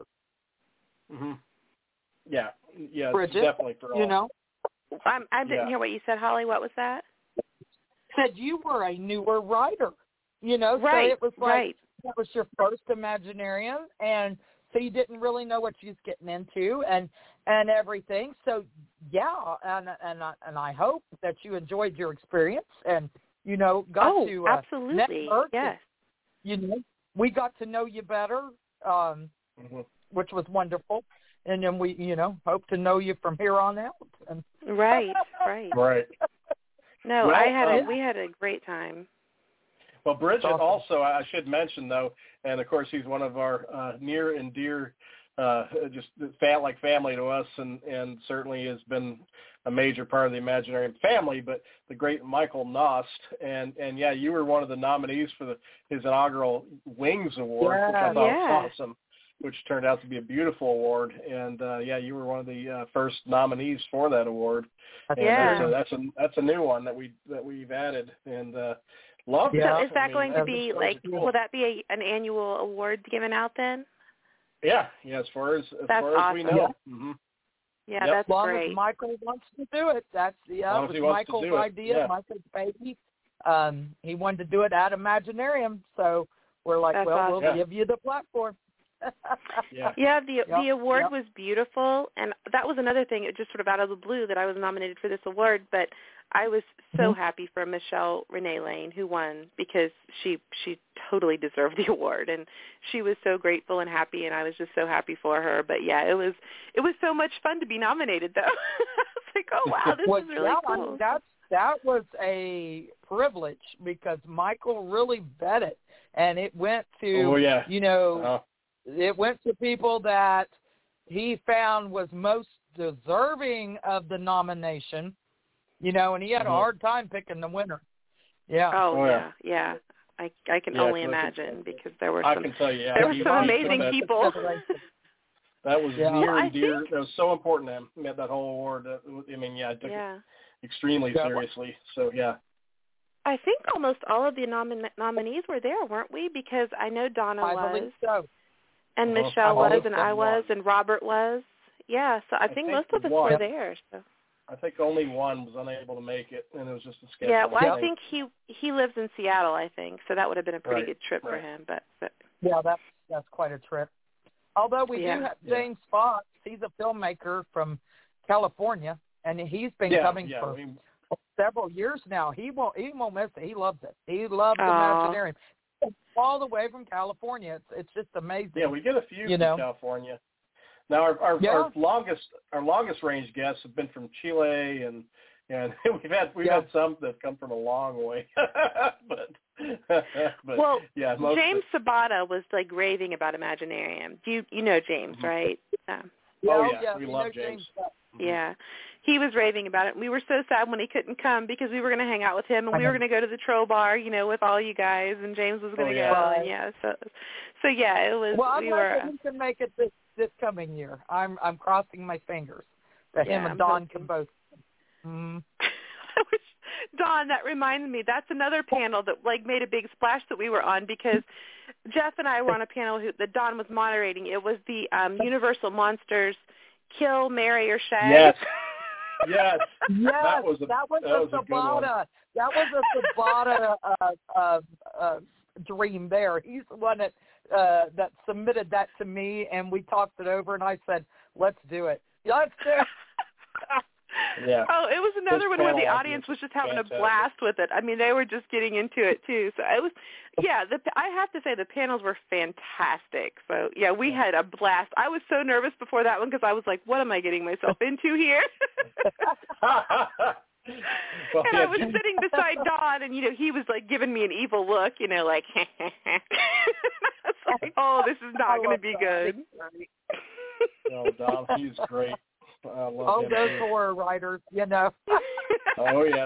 hmm Yeah, yeah, it's
Bridget.
definitely for all.
You know,
I'm, I didn't
Yeah.
hear what you said, Holly. What was that?
said you were a newer writer. You know,
Right,
so it was like
right.
that was your first Imaginarium, and so you didn't really know what you was getting into, and and everything. So yeah, and and I, and I hope that you enjoyed your experience, and you know got
Oh,
to uh,
absolutely.
network.
Yes.
You know, we got to know you better, um,
Mhm.
which was wonderful. And then we, you know, hope to know you from here on out. And
Right, right.
Right.
No,
Well,
I had a,
um,
we had a great time.
Well, Bridget
Awesome.
also, I should mention though, and of course he's one of our uh, near and dear, uh, just fam- like family to us, and, and certainly has been a major part of the Imaginarium family. But the great Michael Nost, and and yeah, you were one of the nominees for the, his inaugural Wings Award, which I
Yeah.
thought
Yeah.
was awesome, which turned out to be a beautiful award. And uh, yeah, you were one of the uh, first nominees for that award. And
Yeah.
that's a, that's a that's a new one that we that we've added, and uh, love
Yeah.
it.
So is that
I mean,
going to
those-
be
those
like,
are cool.
will that be a, an annual award given out then?
Yeah, yeah. As far as as
That's
far as we
awesome.
know, hmm
Yeah,
Yep.
that's
as long
great.
as Michael wants to do it, that's yeah,
As long
it
as
was
he wants to
Michael's
do it,
idea,
yeah.
Michael's baby. Um, he wanted to do it at Imaginarium, so we're like,
That's
well,
awesome.
we'll
Yeah.
give you the platform.
Yeah.
Yeah, the
Yep,
the award
yep.
was beautiful, and that was another thing. It just sort of out of the blue that I was nominated for this award, but I was so
Mhm.
happy for Michelle Renee Lane, who won, because she she totally deserved the award, and she was so grateful and happy, and I was just so happy for her. But yeah, it was it was so much fun to be nominated, though. I was like, oh wow, this
Well,
is really
yeah,
cool.
I mean, that's, that was a privilege because Michael really bet it, and it went to,
Oh, yeah.
you know,
Uh-huh.
it went to people that he found was most deserving of the nomination, you know, and he had
Mhm.
a hard time picking the winner. Yeah.
Oh,
Oh,
yeah,
yeah.
yeah. I I can
Yeah,
only
'cause I
imagine, because there were
I
some
can tell you, yeah,
there were
he-
some
he
amazing
took that-
people.
That was
Yeah.
near
Well, I
and dear.
think-
That was so important to him. He had that whole award. That, I mean, yeah, I took
Yeah.
it extremely
Yeah.
seriously. So, yeah.
I think almost all of the nomin- nominees were there, weren't we? Because I know Donna
I
was,
believe so.
and
Uh-huh.
Michelle
All
was,
of
and
them
I was,
won.
and Robert was. Yeah, so I,
I
think
think
most of us
one.
were there. So.
I think only one was unable to make it, and it was just a schedule.
Yeah, well,
Yep.
I think he he lives in Seattle, I think, so that would have been a pretty
Right,
good trip for
right.
him. But, but
Yeah, that's that's quite a trip. Although we
Yeah.
do have
Yeah.
James Fox, he's a filmmaker from California, and he's been
yeah,
coming
yeah,
for
I mean,
several years now. He won't he won't miss it. He loves it. He loves
Aw.
Imaginarium. All the way from California. It's it's just amazing.
yeah, we get a few
You
from
know.
California. Now, our our,
Yeah.
our longest our longest range guests have been from Chile, and and we've had we've
Yeah.
had some that have come from a long way. but but
well,
yeah, most
James
of
Sabata was like raving about Imaginarium. Do you you know James,
Mhm.
right? Um,
Oh,
Yeah,
yeah, we
you
love
know
James.
Fox.
it.
Yeah. He was raving about it. We were so sad when he couldn't come, because we were going to hang out with him, and
I
we were
know.
going to go to the Troll Bar, you know, with all you guys, and James was going
Oh,
to
yeah.
go.
Right.
And yeah, so so yeah, it was
Well, I'm
we
glad
were
that he can make it this this coming year. I'm I'm crossing my fingers that
Yeah,
him and
I'm
Don
hoping.
can both. Mm.
I wish, Don, that reminds me, that's another panel that like made a big splash that we were on, because Jeff and I were on a panel who, that Don was moderating. It was the um, Universal Monsters Kill, Marry, or Shag.
Yes. Yes.
Yes,
That was a-
that was
that
a
was a good one.
Sabata. That was a Sabata uh, uh, uh, dream there. He's the one that uh, that submitted that to me, and we talked it over, and I said, let's do it. Let's do it.
Yeah.
Oh, it was another
This
one where the
panel
audience was just having
fantastic.
a blast with it. I mean, they were just getting into it too. So it was, yeah. The, I have to say the panels were fantastic. So yeah, we had a blast. I was so nervous before that one, because I was like, "What am I getting myself into here?"
Well,
and
yeah,
I was
Jim-
sitting beside Don, and you know, he was like giving me an evil look, you know, like. I was like, "Oh, this is not going to be good."
Oh, Don, he's great. I love
All
him
those
too.
horror writers, you know.
Oh yes.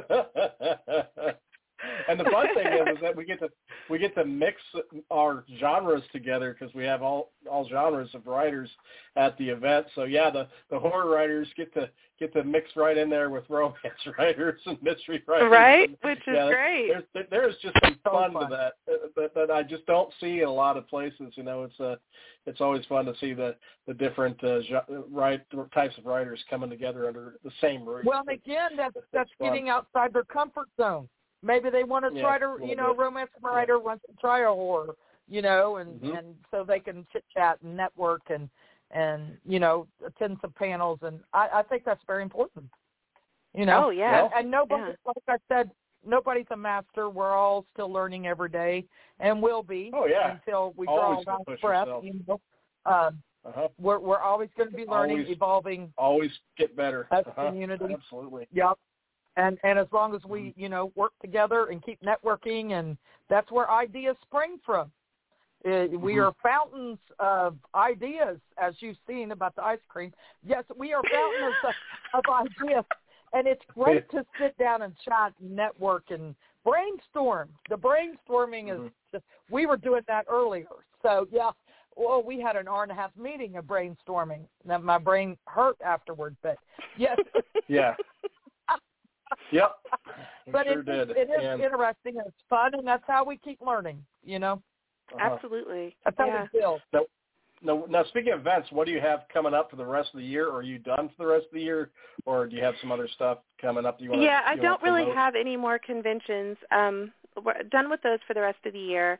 And the fun thing is, is that we get to we get to mix our genres together, because we have all all genres of writers at the event. So yeah, the, the horror writers get to get to mix right in there with romance writers and mystery writers.
Right,
And,
which is
yeah,
great.
There's there, there's just some
So
fun,
fun.
to that, uh, that that I just don't see in a lot of places. You know, it's uh, it's always fun to see the the different uh, gen- right types of writers coming together under the same roof.
Well, and again, that's
It's
that's
fun.
getting outside their comfort zone. Maybe they want to
Yeah,
try
a
to,
little
you know,
bit.
romance writer wants to try a horror, you know, and
Mhm.
and so they can chit chat and network and and you know attend some panels, and I, I think that's very important. You know,
Oh, yeah.
and, and nobody,
Yeah.
like I said, nobody's a master. We're all still learning every day, and will be
Oh, yeah.
until we
Always
draw
gotta
our
push
breath.
yourself.
You know, um,
Uh-huh.
we're we're always going to be learning,
Always.
evolving.
Always get better.
As a
Uh-huh.
community.
Absolutely.
Yep. And and as long as we,
Mm-hmm.
you know, work together and keep networking, and that's where ideas spring from. Uh, we
Mhm.
are fountains of ideas, as you've seen about the ice cream. Yes, we are fountains of, of ideas, and it's great to sit down and chat and network and brainstorm. The brainstorming is
Mhm.
just, we were doing that earlier. So, yeah, well, we had an hour and a half meeting of brainstorming. Now, my brain hurt afterward, but yes.
Yeah. Yep. We
But
sure
it's,
did.
it is
And,
interesting and it's fun, and that's how we keep learning, you know?
uh-huh.
Absolutely.
That's how
Yeah.
we build.
Now, now, now, speaking of events, what do you have coming up for the rest of the year? Are you done for the rest of the year, or do you have some other stuff coming up? Do you want
Yeah,
to,
I
you
don't
want to
really
promote?
have any more conventions. Um, we're done with those for the rest of the year.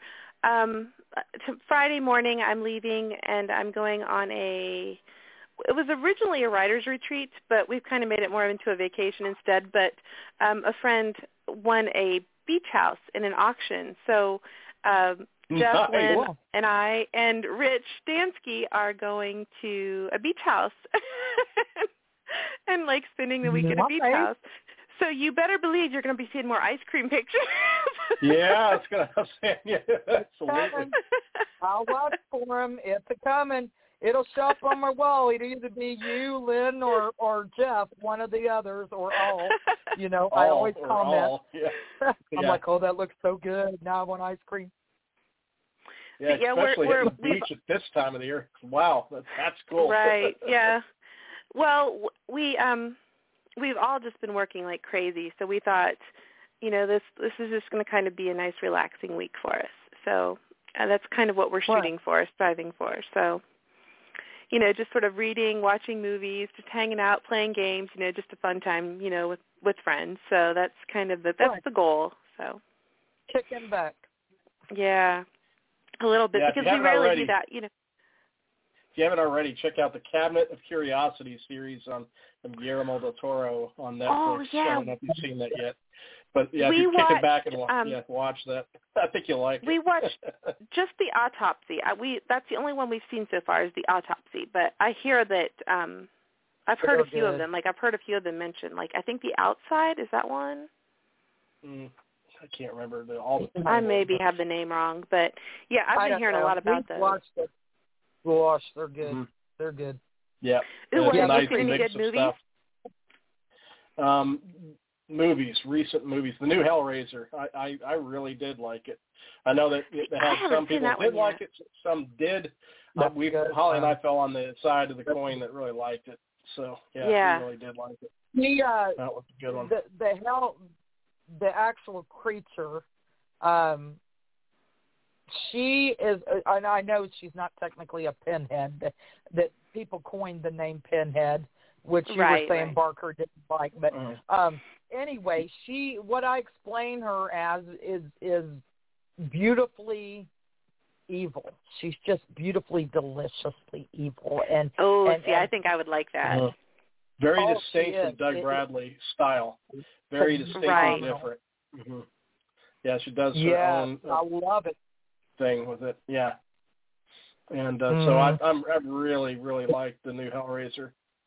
um, to Friday morning I'm leaving, and I'm going on a, it was originally a writer's retreat, but we've kind of made it more into a vacation instead. But um, a friend won a beach house in an auction. So um, Jeff,
Nice.
Lynn,
Wow.
and I and Rich Stansky are going to a beach house and like spending the week at a beach
Nice.
house. So you better believe you're going to be seeing more ice cream pictures.
Yeah, it's gonna have San. Yeah, absolutely.
I'll watch for him. It's a coming. It'll show up on my wall. It'll either be you, Lynn, or or Jeff, one of the others, or all. You know, I
All,
always
or
comment.
all. Yeah.
I'm
Yeah.
like, oh, that looks so good. Now I want ice cream.
Yeah,
yeah, we're-
especially
we're-
hitting the beach at this time of the year. Wow, that's, that's cool.
Right. Yeah. Well, w- we um we've all just been working like crazy, so we thought, you know, this this is just going to kind of be a nice, relaxing week for us. So uh, that's kind of what we're shooting for, striving for. So, you know, just sort of reading, watching movies, just hanging out, playing games. You know, just a fun time. You know, with with friends. So that's kind of the that's
Right.
the goal. So
Kicking back.
yeah, a little bit
Yeah, if
because
you
we
haven't
rarely
already-
do that. You know.
If you haven't already, check out the Cabinet of Curiosities series on from Guillermo del Toro on Netflix.
Oh, yeah.
I don't know if you've seen that yet. But yeah,
We
if you're kicking
watched,
back and wa-
um,
yeah, watch that. I think you'll like it.
We watched just the autopsy. I, we that's the only one we've seen so far is the autopsy. But I hear that um, I've heard a
They're
few of
good.
them. Like I've heard a few of them mentioned. Like I think the Outside is that one.
Mm, I can't remember the, all the
I
titles,
maybe
but-
have the name wrong, but yeah, I've
I
been
don't
hearing
know.
a lot about
We've
those.
watched it. Gosh, they're good.
Mhm.
They're good.
Yeah.
Ooh,
It's
have
a
you
nice
seen any
mix
good
of
movies?
stuff. Um, movies, recent movies. The new Hellraiser. I, I, I really did like it. I know that it
I
had
haven't
some
seen
people
that
did
one
like
yet.
it, some did. Uh,
That's
we
good.
Holly and I
Um,
fell on the side of the coin that really liked it. So yeah,
Yeah.
we really did like it.
The uh,
That was a good one.
the the hell, the actual creature. Um, she is, and I know she's not technically a pinhead. That, that people coined the name Pinhead, which you
Right,
were saying
right.
Barker didn't like. But
Mhm.
um, anyway, she, what I explain her as is is beautifully evil. She's just beautifully, deliciously evil, and
Oh,
and,
see,
and
I think I would like that.
Uh, very
Oh,
distinct
she
from
is.
Doug
It-
Bradley style. Very distinctly
Right.
different. hmm Yeah, she does her
yeah,
own
I
uh,
love it.
thing with it. Yeah. And uh,
Mhm.
so I, I'm I really really like the new Hellraiser.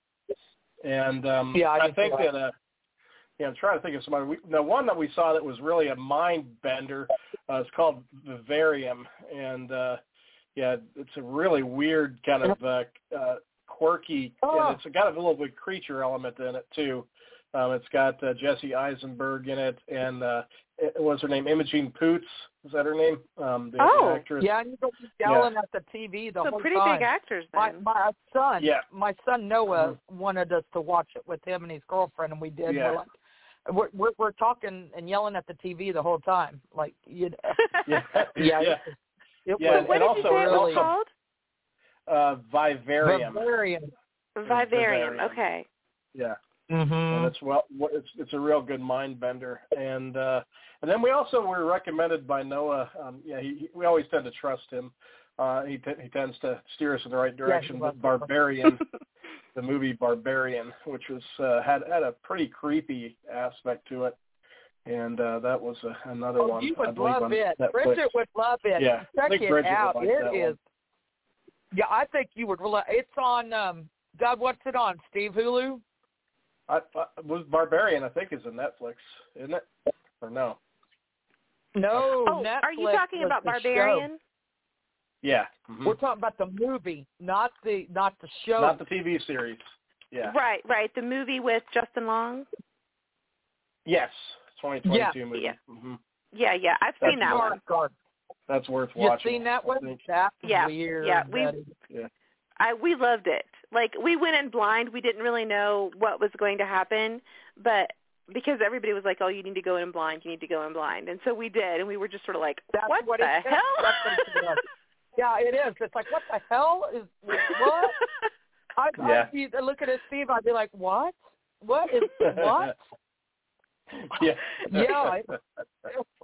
And um,
Yeah, I
I
do
think
too.
that uh, yeah, I'm trying to think of somebody. We, the one that we saw that was really a mind bender. Uh, it's called Vivarium, and uh, yeah, it's a really weird kind of uh, uh, quirky,
Oh.
and it's got a little bit creature element in it too. Um, it's got uh, Jesse Eisenberg in it, and uh, it, what's her name? Imogene Poots. Is that her name? Um, the,
Oh.
the actress.
Yeah, and you go yelling at the T V the
So
whole
pretty
time.
big actors
My
then.
my son,
Yeah.
my son Noah
Mhm.
wanted us to watch it with him and his girlfriend, and we did.
Yeah.
We're like, we're, we're we're talking and yelling at the T V the whole time, like you know.
Yeah.
yeah,
Yeah.
It, it
Yeah,
So
was
what
and
did
also-
you say it was
really
called?
Uh, Vivarium.
Bavarian.
Vivarium.
Vivarium.
Okay.
Yeah.
Mm-hmm.
And it's well, it's it's a real good mind bender, and uh, and then we also were recommended by Noah. Um, yeah, he, he, we always tend to trust him. Uh, he t- he tends to steer us in the right direction.
loves
But Barbarian, the movie Barbarian, which was uh, had had a pretty creepy aspect to it, and uh, that was uh, another
Oh,
one.
you
I
would
believe
love
on
it.
Netflix.
Bridget would love it.
Yeah, I
Check
think
it
Bridget would
out.
like
It
that
is.
one.
Yeah, I think you would. Rela- it's on. Um, God, what's it on? Steve Hulu.
I, I was Barbarian. I think is in Netflix, isn't it? Or no?
No,
Oh,
Netflix
are you talking
was
about
the
Barbarian?
Yeah.
Show.
Mhm.
We're talking about the movie, not the not the show.
Not the T V series. Yeah.
Right, right. The movie with Justin Long.
Yes. twenty twenty-two
Yeah.
movie.
Yeah.
hmm
Yeah, yeah. I've
That's
seen that
Mark
one.
Guard.
That's worth
You
watching.
seen that
I
one?
think.
That's
Yeah,
weird.
yeah, we-
Betty.
Yeah.
I we loved it. Like we went in blind. We didn't really know what was going to happen, but because everybody was like, "Oh, you need to go in blind. You need to go in blind," and so we did, and we were just sort of like,
That's
"What,
what
the
it is.
hell?"
That's what it is. Yeah, it is. It's like, what the hell is what? I,
Yeah.
I'd be, look at it, Steve. I'd be like, what? What is what?
yeah.
Yeah, it-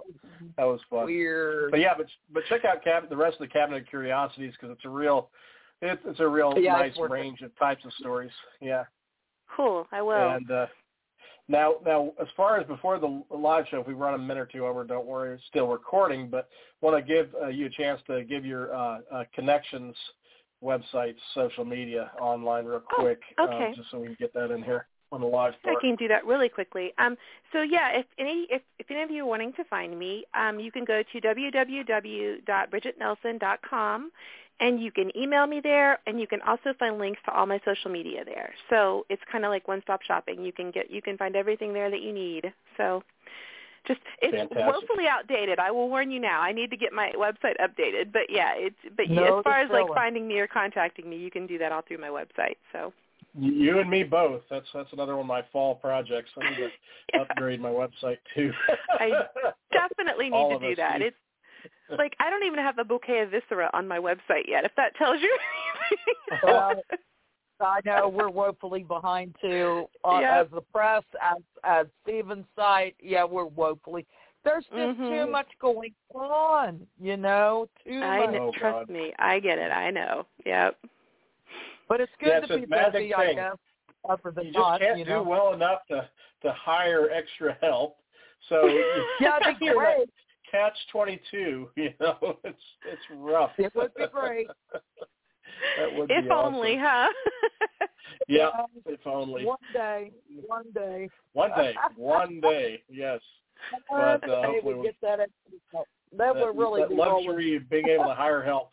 that was fun.
Weird.
But yeah, but but check out Cab- the rest of the Cabinet of Curiosities because it's a real, it's it's a real
yeah,
nice range of types of stories. Yeah.
Cool. I will.
And uh, now, now as far as before the live show, if we run a minute or two over, don't worry, it's still recording. But want to give uh, you a chance to give your uh, uh, connections, websites, social media, online, real quick,
oh, okay.
uh, just so we can get that in here on the live part.
I can do that really quickly. Um, so yeah, if any if, if any of you are wanting to find me, um, you can go to w w w dot bridget nelson dot com, and you can email me there, and you can also find links to all my social media there. So it's kind of like one-stop shopping. You can get you can find everything there that you need. So just it's
Fantastic.
woefully outdated. I will warn you now. I need to get my website updated. But yeah, it's but
no,
as far as like
going.
finding me or contacting me, you can do that all through my website. So.
You and me both. That's that's another one of my fall projects. I need to
yeah.
upgrade my website too.
I definitely need
All
to
of
do
us
that.
do.
It's like I don't even have a bouquet of viscera on my website yet. If that tells you anything.
Well, I know we're woefully behind too. Uh,
Yep.
As the press, as as Steven's site, yeah, we're woefully. There's just
mm-hmm.
too much going on, you know. Too
I
much.
know,
Oh,
trust
God.
me, I get it. I know. Yep.
But it's good
Yeah, it's
to
a
be
magic
busy, I
thing.
guess. Other than
You
not,
just can't
you
do
know.
well enough to to hire extra help. So
Yeah, it'd be
you're not
great.
catch twenty-two. You know, it's it's rough.
It would be great.
That would
If
be awesome.
only, huh?
Yeah,
Yeah.
if only.
One day, one day.
One day, one day, yes.
One
But uh,
day
hopefully
we
we'll-
get that. That, that would really
that
be rolling.
luxury of being able to hire help.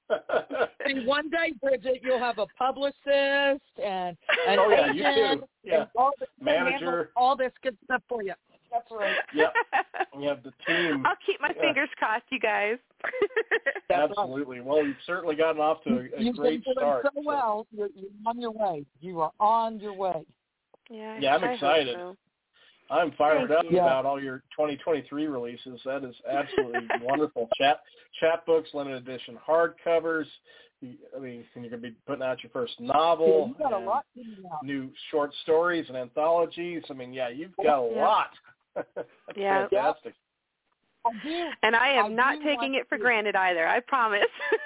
And one day, Bridget, you'll have a publicist and an
Oh, yeah,
agent
you too. Yeah.
and all this,
Manager.
all this good stuff for you. That's right.
Yep. You have the team.
I'll keep my
Yeah.
fingers crossed, you guys.
That's
Absolutely. Well, you've certainly gotten off to a, a
You've
great
been doing
start.
so well. You're, you're on your way. You are on your way.
Yeah,
Yeah, I'm
I hope
excited.
so.
I'm fired
Thank
up
you.
about all your twenty twenty-three releases. That is absolutely wonderful. Chat chapbooks, limited edition hardcovers. You- I mean, and you're going to be putting out your first novel.
Yeah, you got a
and
lot coming out.
New short stories and anthologies. I mean, yeah, you've got a
Yeah.
lot. That's
Yeah.
fantastic.
I do.
And I am
I
not
do
taking
want
it for
to-
granted either. I promise.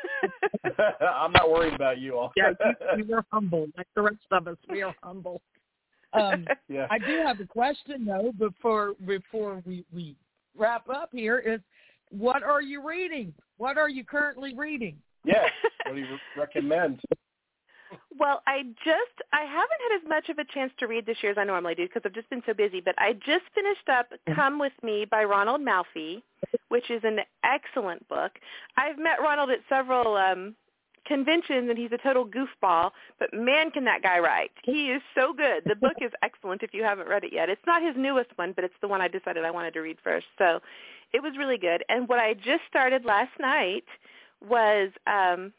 I'm not worried about you all.
Yeah, you, you are humble. Like the rest of us, we are humble. Um,
Yeah.
I do have a question though before before we, we wrap up here is what are you reading? What are you currently reading?
Yeah. What do you re- recommend?
Well, I just, I haven't had as much of a chance to read this year as I normally do because I've just been so busy, but I just finished up Come With Me by Ronald Malfi, which is an excellent book. I've met Ronald at several um, conventions, and he's a total goofball, but man, can that guy write. He is so good. The book is excellent if you haven't read it yet. It's not his newest one, but it's the one I decided I wanted to read first. So it was really good. And what I just started last night was um,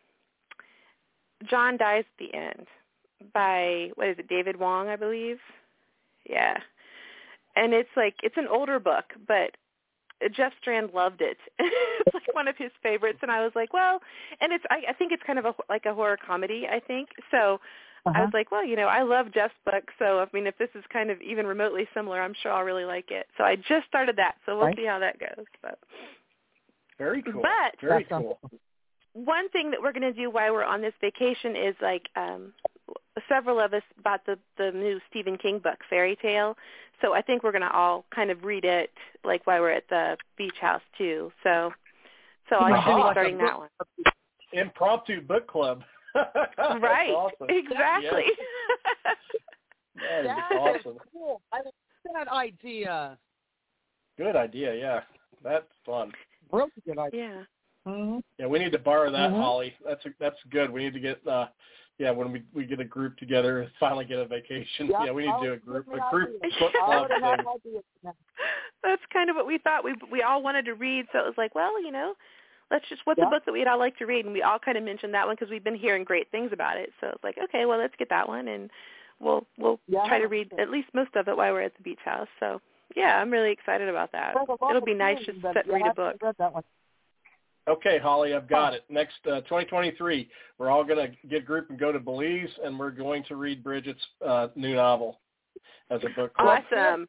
John Dies at the End by, what is it, David Wong, I believe? Yeah. And it's like, it's an older book, but Jeff Strand loved it. It's like one of his favorites, and I was like, well, and it's, I, I think it's kind of a, like a horror comedy, I think. So
Uh-huh.
I was like, well, you know, I love Jeff's book, so, I mean, if this is kind of even remotely similar, I'm sure I'll really like it. So I just started that, so we'll
Right.
see how that goes. But
Very cool.
But-
Very
That's
cool.
one thing that we're going to do while we're on this vacation is like um, several of us bought the, the new Stephen King book, Fairy Tale. So I think we're going to all kind of read it like while we're at the beach house too. So so I
Wow.
should be
Like a
starting that
book-
one.
Impromptu book club. That's
Right.
awesome.
Exactly.
That is
That
awesome.
is cool. I like that idea.
Good idea. Yeah, that's fun.
Really good idea.
Yeah.
Mm-hmm.
Yeah, we need to borrow that,
Mhm.
Holly. That's a, that's good. We need to get uh, yeah, when we we get a group together, finally get a vacation.
Yep.
Yeah, we need to do a
Oh,
group
give me
a group
ideas.
book
I
club
already have
thing.
ideas now.
That's kind of what we thought. We we all wanted to read, so it was like, well, you know, let's just, what's
Yeah.
a book that we'd all like to read? And we all kind of mentioned that one because we've been hearing great things about it. So it's like, okay, well, let's get that one, and we'll we'll
Yeah.
try to read at least most of it while we're at the beach house. So yeah, I'm really excited about that.
There's a lot
It'll
of
be nice
things,
just to
but
sit and
you
read a
haven't
book.
read that one.
Okay, Holly, I've got it. Next, uh, twenty twenty-three, we're all going to get a group and go to Belize, and we're going to read Bridget's uh, new novel as a book club.
Awesome.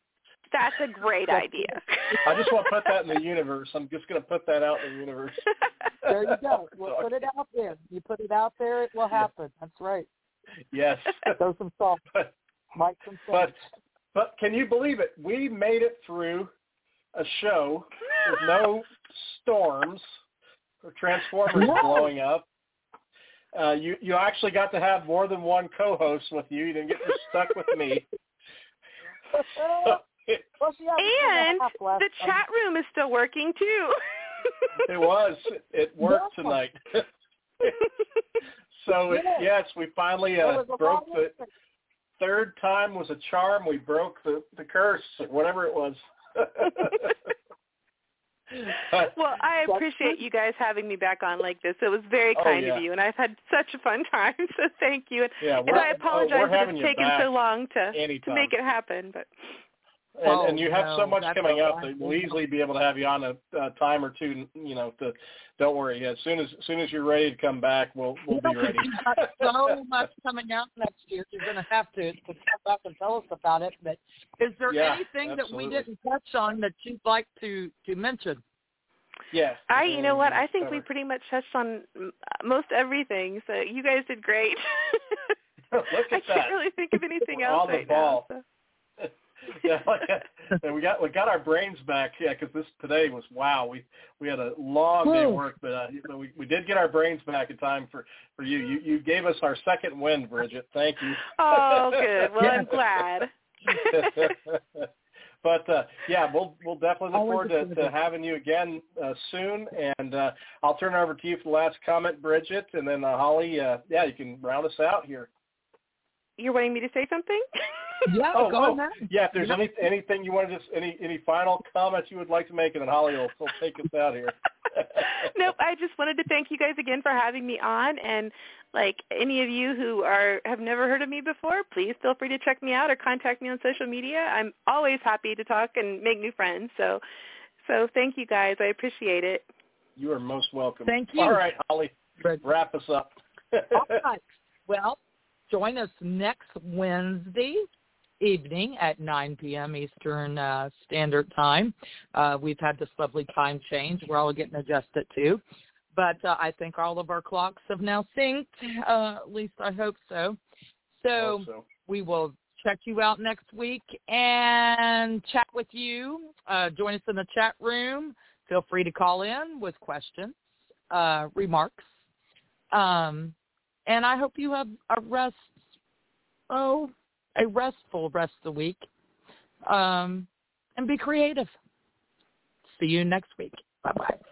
That's a great idea.
I just want to put that in the universe. I'm just going to put that out in the universe.
There you go. We'll put it out there. You put it out there, it will happen. That's right.
Yes.
Throw some salt.
But,
Mike some
but,
salt.
but can you believe it? We made it through a show with no storms or Transformers
No.
blowing up. Uh, you you actually got to have more than one co-host with you. You didn't get just stuck with me.
Well, she had
And
a half last
the
time.
chat room is still working, too.
It was. It worked
Yeah.
tonight. So, it,
Yeah.
yes, we finally
There
uh,
was a
broke
lot
the
of-
third time was a charm. We broke the, the curse or whatever it was. But,
Well, I appreciate you guys having me back on like this. It was very
Oh,
kind
yeah.
of you, and I've had such a fun time, so thank you. And,
yeah,
and
we're,
I
oh,
apologize
we're
that
having
it's
you
taken
back
so long to, to
anytime.
make it happen. But
And,
Oh,
and you have so
no,
much
that's
coming
all
up
right.
that we'll easily be able to have you on a, a time or two. You know, to don't worry. As soon as, as soon as you're ready to come back, we'll we'll
You
be
know,
ready.
We've got so much coming out next year. You're going to have to, to come back and tell us about it. But is there
Yeah,
anything that we
absolutely.
didn't touch on that you'd like to, to mention?
Yeah.
I, you know what, I think
Cover.
we pretty much touched on m- most everything, so you guys did great.
Look at
I can't
that.
really think of anything
We're
else
on the
right
ball.
now. So.
Yeah, like, and we got we got our brains back. Yeah, because this today was wow. We we had a long day of
Whew.
work, but uh, but we we did get our brains back in time for, for you. You you gave us our second win, Bridget. Thank you.
Oh, good. Well, I'm glad.
But uh, yeah, we'll we'll definitely look
Always
forward to,
excited.
to having you again uh, soon. And uh, I'll turn it over to you for the last comment, Bridget, and then uh, Holly. Uh, yeah, you can round us out here.
You're wanting me to say something?
Yeah,
Oh,
go
oh,
ahead.
yeah. If there's any anything you want to just any any final comments you would like to make, and then Holly will, will take us out here.
Nope. I just wanted to thank you guys again for having me on, and like any of you who are have never heard of me before, please feel free to check me out or contact me on social media. I'm always happy to talk and make new friends. So, so thank you guys. I appreciate it.
You are most welcome.
Thank you.
All right, Holly,
Bridget.
wrap us up.
All right. Well, join us next Wednesday evening at nine p.m. Eastern uh, Standard Time. Uh, we've had this lovely time change. We're all getting adjusted to. But uh, I think all of our clocks have now synced. Uh, at least I hope so. So
Also.
we will check you out next week and chat with you. Uh, join us in the chat room. Feel free to call in with questions, uh, remarks. Um, and I hope you have a rest, oh, a restful rest of the week. Um, and be creative. See you next week. Bye-bye.